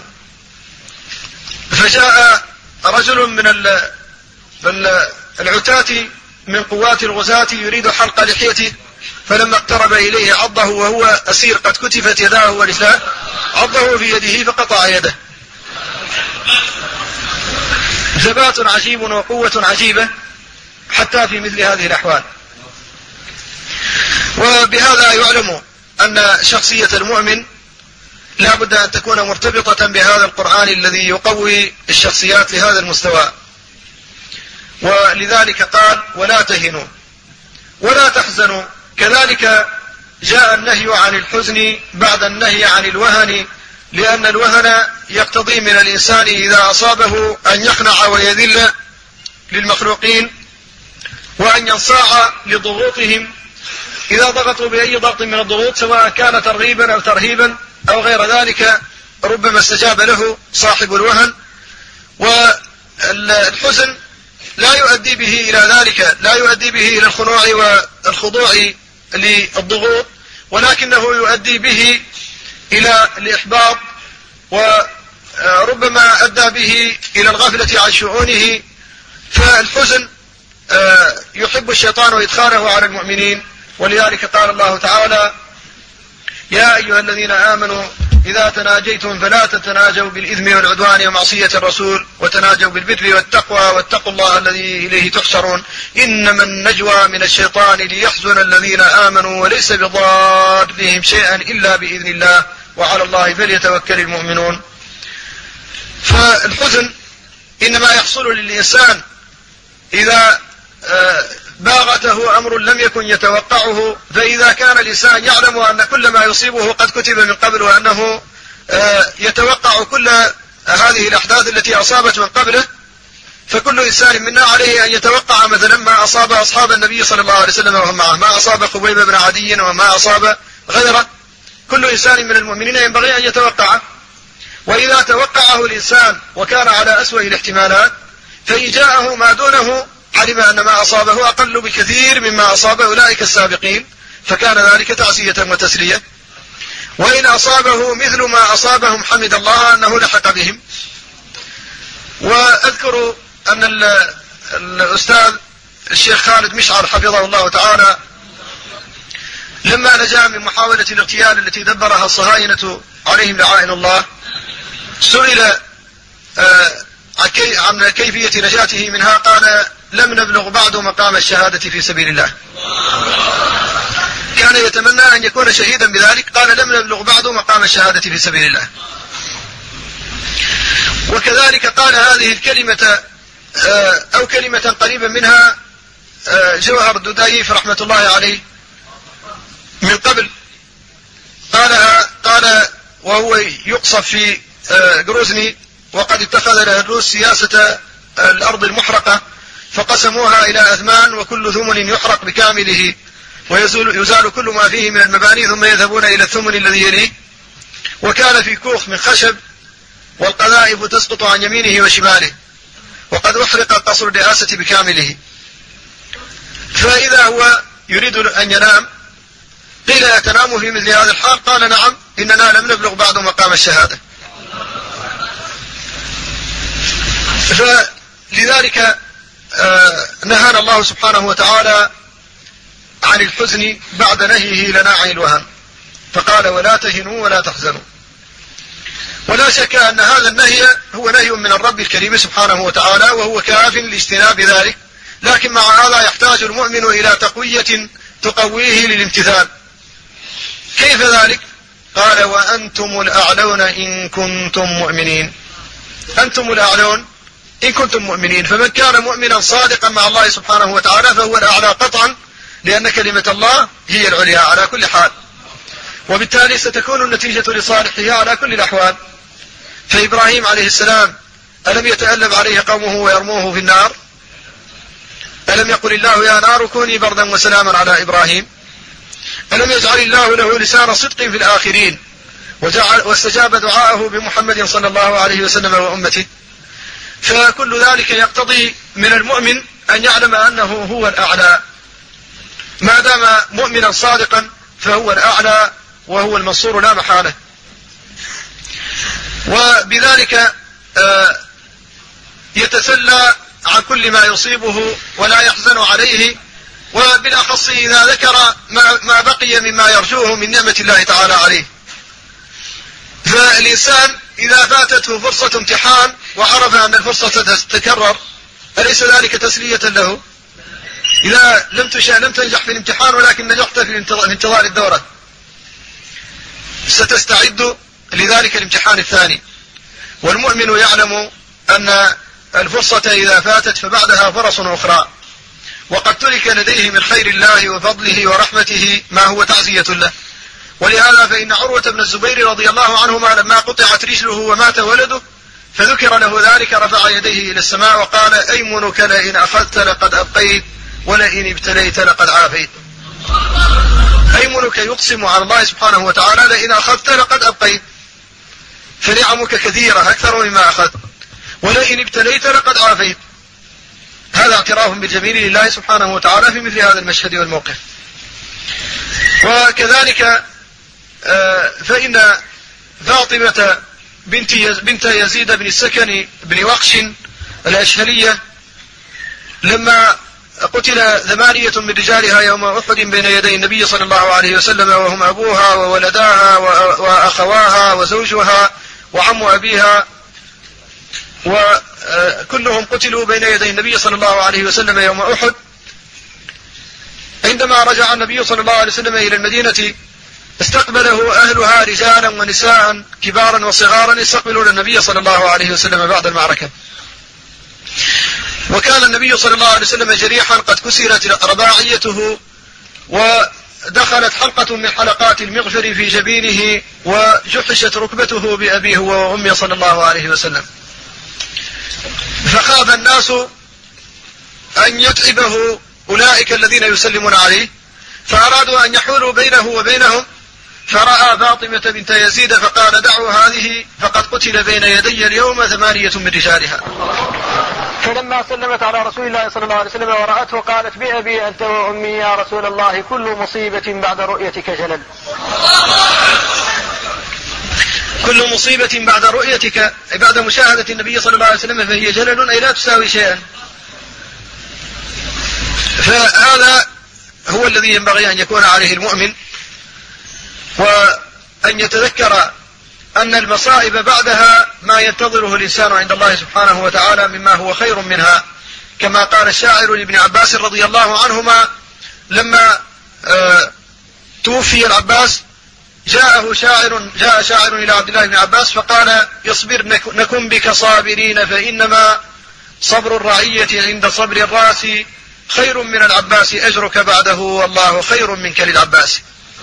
فجاء رجل من العتاة من قوات الغزاة يريد حلق لحيته، فلما اقترب إليه عضه وهو أسير قد كتفت يداه ورجلاه، عضه في يده فقطع يده. ثبات عجيب وقوة عجيبة حتى في مثل هذه الأحوال. وبهذا يعلم أن شخصية المؤمن لا بد أن تكون مرتبطة بهذا القرآن الذي يقوي الشخصيات لهذا المستوى. ولذلك قال: ولا تهنوا ولا تحزنوا. كذلك جاء النهي عن الحزن بعد النهي عن الوهن، لأن الوهن يقتضي من الإنسان إذا أصابه أن يخنع ويذل للمخلوقين وأن ينصاع لضغوطهم إذا ضغطوا بأي ضغط من الضغوط، سواء كان ترغيبا أو ترهيبا أو غير ذلك، ربما استجاب له صاحب الوهن. والحزن لا يؤدي به إلى ذلك، لا يؤدي به إلى الخنوع والخضوع للضغوط، ولكنه يؤدي به إلى الإحباط، وربما أدى به إلى الغفلة عن شؤونه. فالحزن يحب الشيطان إدخاله على المؤمنين، ولذلك قال الله تعالى: يا أيها الذين آمنوا إذا تناجيتم فلا تتناجوا بالإثم والعدوان ومعصية الرسول وتناجوا بالبر والتقوى واتقوا الله الذي إليه تحشرون إنما النجوى من الشيطان ليحزن الذين آمنوا وليس بضارهم شيئا إلا بإذن الله وعلى الله فليتوكل المؤمنون. فالحزن إنما يحصل للإنسان إذا باغته أمر لم يكن يتوقعه، فإذا كان الإنسان يعلم أن كل ما يصيبه قد كتب من قبل وأنه يتوقع كل هذه الأحداث التي أصابت من قبله، فكل إنسان منا عليه أن يتوقع مثلا ما أصاب أصحاب النبي صلى الله عليه وسلم وهم معه، ما أصاب خبيب بن عدي وما أصاب غيره، كل إنسان من المؤمنين ينبغي أن يتوقعه. وإذا توقعه الإنسان وكان على أسوأ الاحتمالات، فإن جاءه ما دونه علم أن ما أصابه أقل بكثير مما أصاب أولئك السابقين، فكان ذلك تعزية وتسلية. وإن أصابه مثل ما أصابهم حمد الله أنه لحق بهم. وأذكر أن الأستاذ الشيخ خالد مشعر حفظه الله تعالى لما نجا من محاولة الاغتيال التي دبرها الصهاينة عليهم لعائن الله، سئل عن كيفية نجاته منها، قال: لم نبلغ بعد مقام الشهادة في سبيل الله. كان يتمنى أن يكون شهيدا بذلك، قال: لم نبلغ بعد مقام الشهادة في سبيل الله. وكذلك قال هذه الكلمة أو كلمة قريبا منها جوهر الدودايف رحمة الله عليه من قبل، قال وهو يقصف في جروزني، وقد اتخذ الروس سياسة الأرض المحرقة فقسموها إلى أثمان وكل ثمن يحرق بكامله، ويزال كل ما فيه من المباني ثم يذهبون إلى الثمن الذي يليه. وكان في كوخ من خشب والقذائف تسقط عن يمينه وشماله، وقد أحرق قصر الرئاسة بكامله. فإذا هو يريد أن ينام قيل يتنام في مثل هذا الحال؟ قال نعم، إننا لم نبلغ بعد مقام الشهادة. فلذلك نهانا الله سبحانه وتعالى عن الحزن بعد نهيه لنا عن الوهن، فقال ولا تهنوا ولا تحزنوا. ولا شك أن هذا النهي هو نهي من الرب الكريم سبحانه وتعالى، وهو كاف لاجتناب ذلك، لكن مع هذا يحتاج المؤمن إلى تقوية تقويه للامتثال. كيف ذلك؟ قال وأنتم الأعلون إن كنتم مؤمنين. أنتم الأعلون إن كنتم مؤمنين، فمن كان مؤمنا صادقا مع الله سبحانه وتعالى فهو الأعلى قطعا، لأن كلمة الله هي العليا على كل حال، وبالتالي ستكون النتيجة لصالحه على كل الأحوال. فإبراهيم عليه السلام ألم يتألم عليه قومه ويرموه في النار؟ ألم يقل الله يا نار كوني بردا وسلاما على إبراهيم؟ ألم يجعل الله له لسان صدق في الآخرين واستجاب دعاءه بمحمد صلى الله عليه وسلم وأمته؟ فكل ذلك يقتضي من المؤمن أن يعلم أنه هو الأعلى، ما دام مؤمنا صادقا فهو الأعلى وهو المنصور لا محالة. وبذلك يتسلى عن كل ما يصيبه ولا يحزن عليه، وبالأخص إذا ذكر ما بقي مما يرجوه من نعمة الله تعالى عليه. فالإنسان إذا فاتته فرصة امتحان وعرف أن الفرصة تتكرر أليس ذلك تسلية له؟ إذا لم تنجح في الامتحان ولكن نجحت في انتظار الدورة ستستعد لذلك الامتحان الثاني. والمؤمن يعلم أن الفرصة إذا فاتت فبعدها فرص أخرى، وقد ترك لديه من خير الله وفضله ورحمته ما هو تعزية له. ولهذا فإن عروة بن الزبير رضي الله عنهما لما قطعت رجله ومات ولده فذكر له ذلك رفع يديه إلى السماء وقال أيمنك لئن أخذت لقد أبقيت ولئن ابتليت لقد عافيت. أيمنك يقسم على الله سبحانه وتعالى لئن أخذت لقد أبقيت، فنعمك كثيرة أكثر مما أخذت، ولئن ابتليت لقد عافيت. هذا اعتراف بالجميل لله سبحانه وتعالى في مثل هذا المشهد والموقف. وكذلك فإن فاطمة بنت يزيد بن السكن بن وقش الأشهلية لما قتل 8 من رجالها يوم أحد بين يدي النبي صلى الله عليه وسلم، وهم أبوها وولداها وأخواها وزوجها وعم أبيها، وكلهم قتلوا بين يدي النبي صلى الله عليه وسلم يوم أحد. عندما رجع النبي صلى الله عليه وسلم إلى المدينة استقبله أهلها رجالا ونساء كبارا وصغارا يستقبلون النبي صلى الله عليه وسلم بعد المعركة. وكان النبي صلى الله عليه وسلم جريحا قد كسرت رباعيته ودخلت حلقة من حلقات المغفر في جبينه وجحشت ركبته بأبيه وأمه صلى الله عليه وسلم. فخاف الناس أن يتعبه أولئك الذين يسلمون عليه، فأرادوا أن يحولوا بينه وبينهم، فرأى فاطمة بنت يزيد فقال دعوا هذه فقد قتل بين يدي اليوم 8 من رجالها. فلما سلمت على رسول الله صلى الله عليه وسلم ورأته قالت بأبي أنت وأمي يا رسول الله كل مصيبة بعد رؤيتك جلل. كل مصيبة بعد رؤيتك بعد مشاهدة النبي صلى الله عليه وسلم فهي جلل أي لا تساوي شيئا. فهذا هو الذي ينبغي أن يكون عليه المؤمن، وأن يتذكر أن المصائب بعدها ما ينتظره الإنسان عند الله سبحانه وتعالى مما هو خير منها، كما قال الشاعر لابن عباس رضي الله عنهما لما توفي العباس جاء شاعر إلى عبد الله بن عباس فقال اصبر نكن بك صابرين فإنما صبر الرعية عند صبر الراس خير من العباس أجرك بعده والله خير منك للعباس.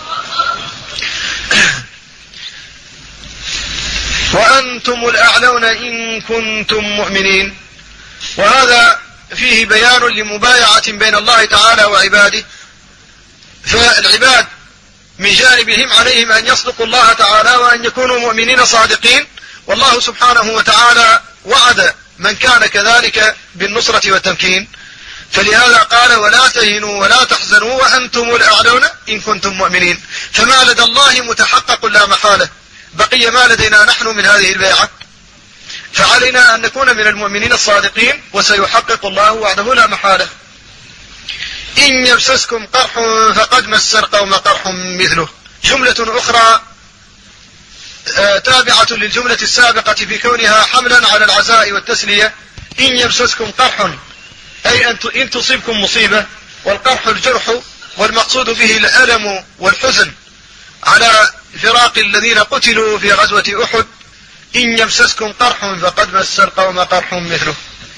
وأنتم الأعلون إن كنتم مؤمنين. وهذا فيه بيان لمبايعة بين الله تعالى وعباده فالعباد من جانبهم عليهم أن يصدقوا الله تعالى وأن يكونوا مؤمنين صادقين، والله سبحانه وتعالى وعد من كان كذلك بالنصرة والتمكين، فلهذا قال ولا تهنوا ولا تحزنوا وأنتم الأعلون إن كنتم مؤمنين. فما لدى الله متحقق لا محالة، بقي ما لدينا نحن من هذه البيعة، فعلينا أن نكون من المؤمنين الصادقين وسيحقق الله وعده لا محالة. إن يمسسكم قرح فقد مس القوم قرح مثله، جملة أخرى تابعة للجملة السابقة في كونها حملا على العزاء والتسلية. إن يمسسكم قرح أي إن تصيبكم مصيبة، والقرح الجرح، والمقصود به الألم والحزن على فراق الذين قتلوا في غزوة أحد. إن يمسسكم قرح فقد مس القوم قرح مثله.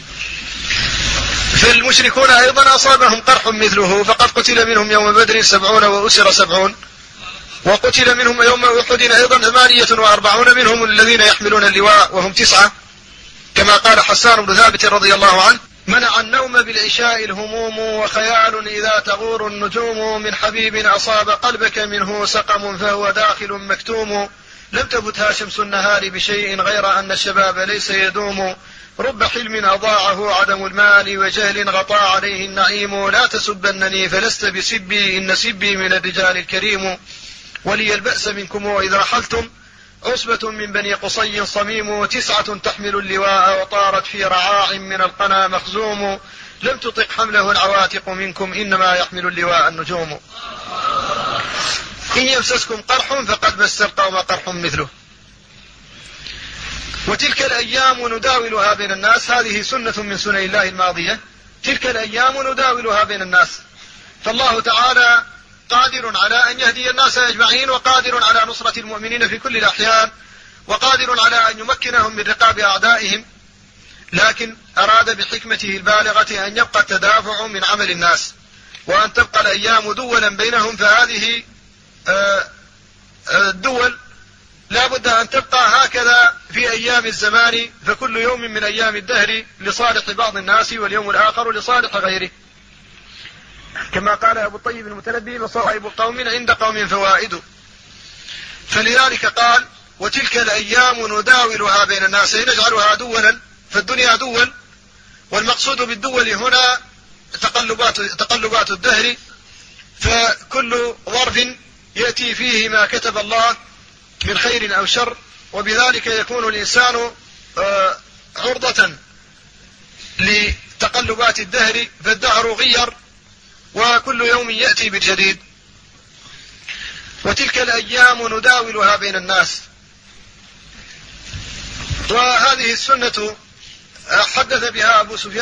فالمشركون أيضا أصابهم قرح مثله، فقد قتل منهم يوم بدر 70 وأسر 70، وقتل منهم يوم أحد أيضا 48 منهم الذين يحملون اللواء وهم 9، كما قال حسان بن ثابت رضي الله عنه: منع النوم بالعشاء الهموم، وخيال إذا تغور النجوم، من حبيب أصاب قلبك منه سقم فهو داخل مكتوم، لم تفتها شمس النهار بشيء غير أن الشباب ليس يدوم، رب حلم أضاعه عدم المال وجهل غطى عليه النعيم، لا تسبنني فلست بسبي إن سبي من الرجال الكريم، ولي البأس منكم إذا رحلتم عصبة من بني قصي صميم، 9 تحمل اللواء وطارت في رعاع من القنا مخزوم، لم تطق حمله العواتق منكم إنما يحمل اللواء النجوم. إن يمسسكم قرح فقد مس القوم قرح مثله. وتلك الأيام نداولها بين الناس، هذه سنة من سنن الله الماضية، تلك الأيام نداولها بين الناس، فالله تعالى قادر على أن يهدي الناس أجمعين، وقادر على نصرة المؤمنين في كل الأحيان، وقادر على أن يمكنهم من رقاب أعدائهم، لكن أراد بحكمته البالغة أن يبقى التدافع من عمل الناس، وأن تبقى الأيام دولا بينهم، فهذه الدول لا بد أن تبقى هكذا في أيام الزمان، فكل يوم من أيام الدهر لصالح بعض الناس، واليوم الآخر لصالح غيره، كما قال أبو الطيب المتنبي: مصائب قوم عند قوم فوائد. فلذلك قال: وتلك الأيام نداولها بين الناس، نجعلها دولا، فالدنيا دول، والمقصود بالدول هنا تقلبات الدهر، فكل ظرف يأتي فيه ما كتب الله من خير أو شر، وبذلك يكون الإنسان عرضة لتقلبات الدهر، فالدهر غير وكل يوم يأتي بالجديد. وتلك الأيام نداولها بين الناس، وهذه السنة حدث بها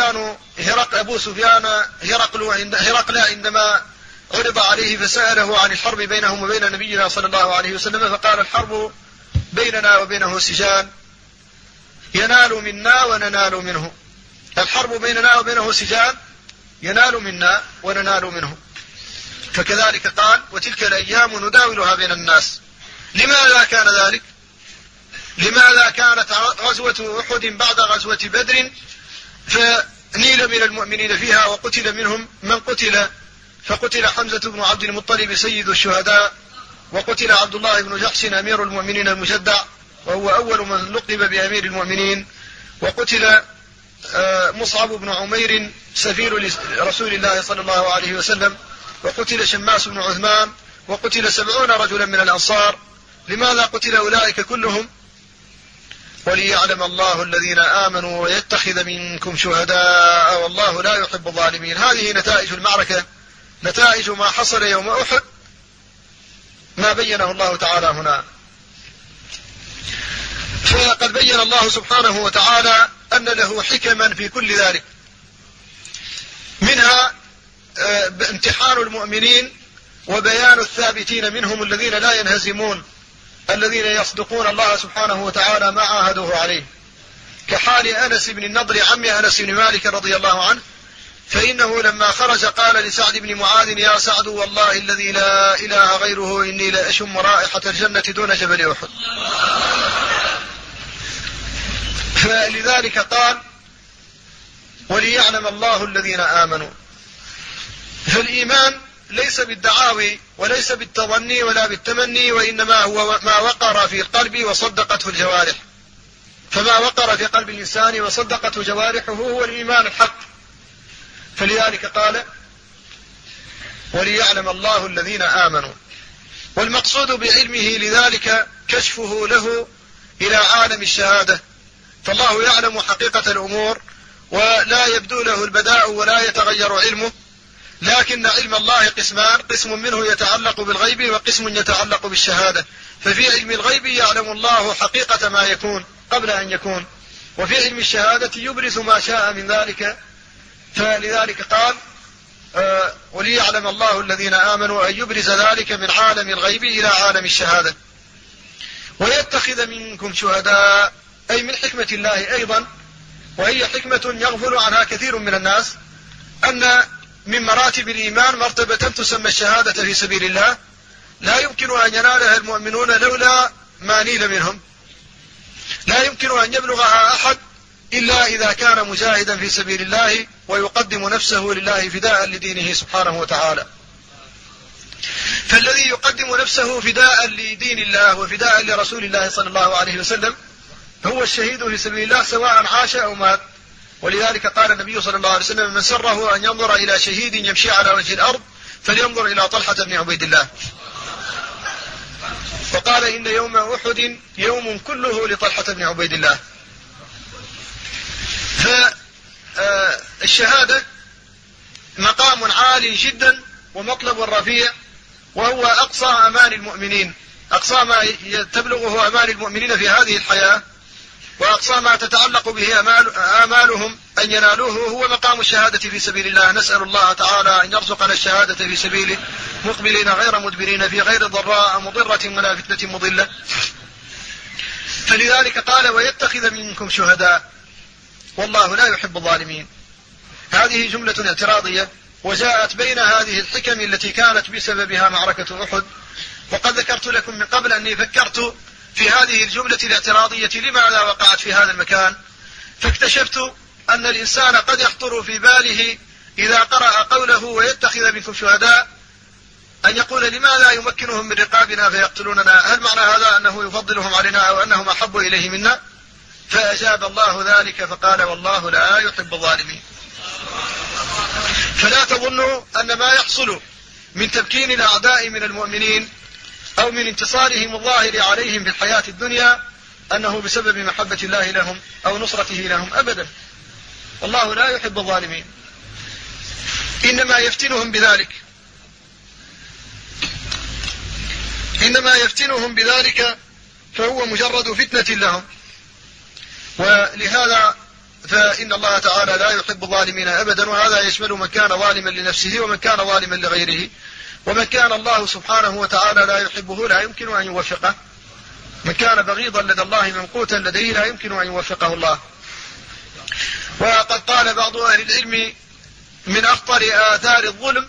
هرقل عندما عرض عليه فسأله عن الحرب بينهم وبين نبينا صلى الله عليه وسلم، فقال: الحرب بيننا وبينه سجال ينال منا وننال منه. الحرب بيننا وبينه سجال ينال منا وننال منه. فكذلك قال: وتلك الأيام نداولها بين الناس. لماذا كان ذلك؟ لماذا كانت غزوة أحد بعد غزوة بدر فنيل من المؤمنين فيها وقتل منهم من قتل؟ فقتل حمزة بن عبد المطلب سيد الشهداء، وقتل عبد الله بن جحش أمير المؤمنين المشدع وهو أول من لقب بأمير المؤمنين، وقتل مصعب بن عمير سفير رسول الله صلى الله عليه وسلم، وقتل شماس بن عثمان، وقتل 70 رجلا من الأنصار. لماذا قتل أولئك كلهم؟ وليعلم الله الذين آمنوا ويتخذ منكم شهداء والله لا يحب الظالمين. هذه نتائج المعركة، نتائج ما حصل يوم أحد، ما بينه الله تعالى هنا. فقد بين الله سبحانه وتعالى أن له حكما في كل ذلك، منها امتحان المؤمنين وبيان الثابتين منهم الذين لا ينهزمون، الذين يصدقون الله سبحانه وتعالى ما عاهدوه عليه، كحال أنس بن النضر عم أنس بن مالك رضي الله عنه، فإنه لما خرج قال لسعد بن معاذ: يا سعد والله الذي لا إله غيره إني لأشم رائحة الجنة دون جبل أحد. فلذلك قال: وليعلم الله الذين آمنوا. فالإيمان ليس بالدعاوي وليس بالتظني ولا بالتمني، وإنما هو ما وقر في القلب وصدقته الجوارح. فما وقر في قلب الإنسان وصدقته جوارحه هو الإيمان الحق. فلذلك قال وليعلم الله الذين آمنوا. والمقصود بعلمه لذلك كشفه له إلى عالم الشهادة، فالله يعلم حقيقة الأمور ولا يبدو له البداء ولا يتغير علمه، لكن علم الله قسمان: قسم منه يتعلق بالغيب وقسم يتعلق بالشهادة. ففي علم الغيب يعلم الله حقيقة ما يكون قبل أن يكون، وفي علم الشهادة يبرز ما شاء من ذلك. فلذلك قال وليعلم الله الذين آمنوا، أن يبرز ذلك من عالم الغيب إلى عالم الشهادة. ويتخذ منكم شهداء، أي من حكمة الله أيضا، وهي حكمة يغفل عنها كثير من الناس، أن من مراتب الإيمان مرتبة تسمى الشهادة في سبيل الله، لا يمكن أن ينالها المؤمنون لولا ما نيل منهم، لا يمكن أن يبلغها أحد إلا إذا كان مجاهدا في سبيل الله ويقدم نفسه لله فداء لدينه سبحانه وتعالى. فالذي يقدم نفسه فداء لدين الله وفداء لرسول الله صلى الله عليه وسلم هو الشهيد في سبيل الله سواء عاش أو مات. ولذلك قال النبي صلى الله عليه وسلم: من سره أن ينظر إلى شهيد يمشي على وجه الأرض فلينظر إلى طلحة بن عبيد الله. وقال: إن يوم أحد يوم كله لطلحة بن عبيد الله. فالشهادة مقام عالي جدا ومطلب رفيع، وهو أقصى أمان المؤمنين، أقصى ما تبلغه أمان المؤمنين في هذه الحياة، وأقصى ما تتعلق به آمالهم أن ينالوه هو مقام الشهادة في سبيل الله. نسأل الله تعالى أن يرزقنا الشهادة في سبيله مقبلين غير مدبرين في غير ضراء مضرة ولا فتنة مضلة. فلذلك قال: ويتخذ منكم شهداء والله لا يحب الظالمين. هذه جملة اعتراضية، وجاءت بين هذه الحكم التي كانت بسببها معركة أحد. وقد ذكرت لكم من قبل أني فكرت في هذه الجملة الاعتراضية لماذا وقعت في هذا المكان، فاكتشفت أن الإنسان قد يخطر في باله إذا قرأ قوله ويتخذ منكم شهداء أن يقول: لماذا يمكنهم من رقابنا فيقتلوننا؟ هل معنى هذا أنه يفضلهم علينا أو أنهم أحب إليه منا؟ فأجاب الله ذلك فقال: والله لا يحب الظالمين. فلا تظنوا أن ما يحصل من تمكين الأعداء من المؤمنين أو من انتصارهم الظاهر عليهم في الحياة الدنيا أنه بسبب محبة الله لهم أو نصرته لهم، أبدا، والله لا يحب الظالمين. إنما يفتنهم بذلك فهو مجرد فتنة لهم. ولهذا فإن الله تعالى لا يحب الظالمين أبدا، وهذا يشمل من كان ظالما لنفسه ومن كان ظالما لغيره. ومن كان الله سبحانه وتعالى لا يحبه لا يمكن أن يوفقه، من كان بغيضا لدى الله ممقوتا لديه لا يمكن أن يوفقه الله. وقد قال بعض أهل العلم: من أخطر آثار الظلم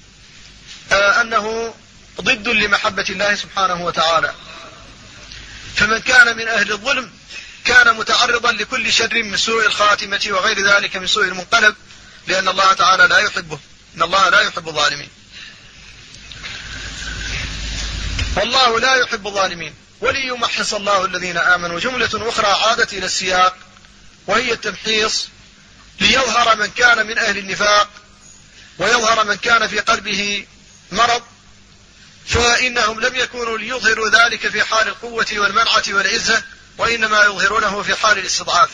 أنه ضد لمحبة الله سبحانه وتعالى. فمن كان من أهل الظلم كان متعرضا لكل شر من سوء الخاتمة وغير ذلك من سوء المنقلب، لأن الله تعالى لا يحبه، إن الله لا يحب الظالمين، والله لا يحب الظالمين. وليمحص الله الذين آمنوا جملة أخرى عادت إلى السياق، وهي التمحيص، ليظهر من كان من أهل النفاق ويظهر من كان في قلبه مرض، فإنهم لم يكونوا ليظهروا ذلك في حال القوة والمنعة والعزة، وإنما يظهرونه في حال الاستضعاف.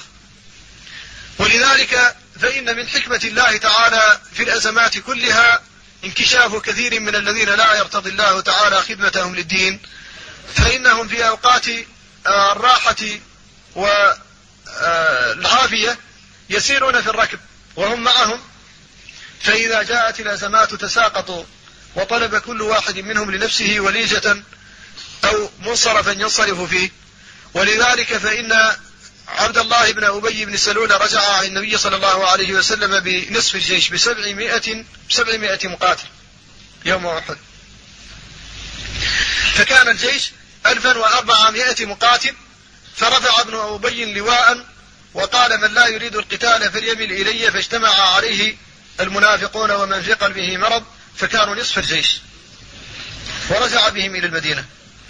ولذلك فإن من حكمة الله تعالى في الأزمات كلها انكشاف كثير من الذين لا يرتضي الله تعالى خدمتهم للدين، فإنهم في أوقات الراحة والعافية يسيرون في الركب وهم معهم، فإذا جاءت الأزمات تساقطوا وطلب كل واحد منهم لنفسه وليجة أو منصرفا ينصرف فيه. ولذلك فإن عبد الله بن أبي بن سلول رجع عن النبي صلى الله عليه وسلم بنصف الجيش ب700 مقاتل يوم أحد، فكان الجيش 1400 مقاتل. فرفع ابن أبي لواء وقال: من لا يريد القتال فليمل إلي. فاجتمع عليه المنافقون ومن في قلبه مرض فكانوا نصف الجيش، ورجع بهم إلى المدينة.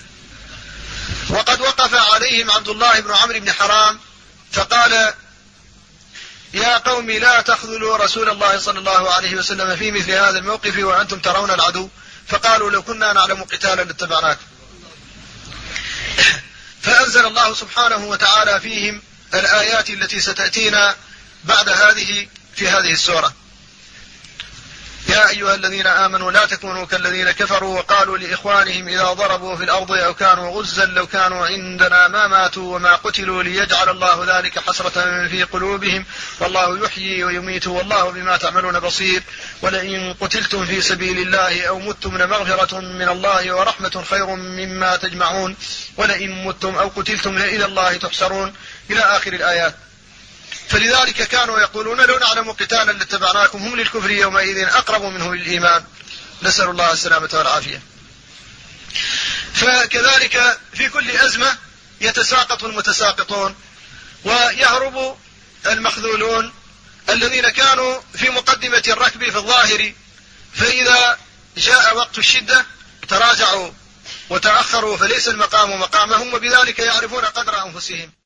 وقد وقف عليهم عبد الله بن عمرو بن حرام فقال: يا قوم لا تخذلوا رسول الله صلى الله عليه وسلم في مثل هذا الموقف وأنتم ترون العدو. فقالوا: لو كنا نعلم قتالا لاتبعناكم. فأنزل الله سبحانه وتعالى فيهم الآيات التي ستأتينا بعد هذه في هذه السورة: يا أيها الذين آمنوا لا تكونوا كالذين كفروا وقالوا لإخوانهم إذا ضربوا في الأرض أو كانوا غزا لو كانوا عندنا ما ماتوا وما قتلوا ليجعل الله ذلك حسرة في قلوبهم والله يحيي ويميت والله بما تعملون بصير ولئن قتلتم في سبيل الله أو متم لمغفرة من الله ورحمة خير مما تجمعون ولئن متم أو قتلتم لإلى الله تحشرون إلى آخر الآيات. فلذلك كانوا يقولون: لو نعلم قتالا لاتبعناكم. هم للكفر يومئذ أقرب منه للإيمان، نسأل الله السلامة والعافية. فكذلك في كل أزمة يتساقط المتساقطون ويهرب المخذولون الذين كانوا في مقدمة الركب في الظاهر، فإذا جاء وقت الشدة تراجعوا وتأخروا فليس المقام مقامهم، وبذلك يعرفون قدر أنفسهم.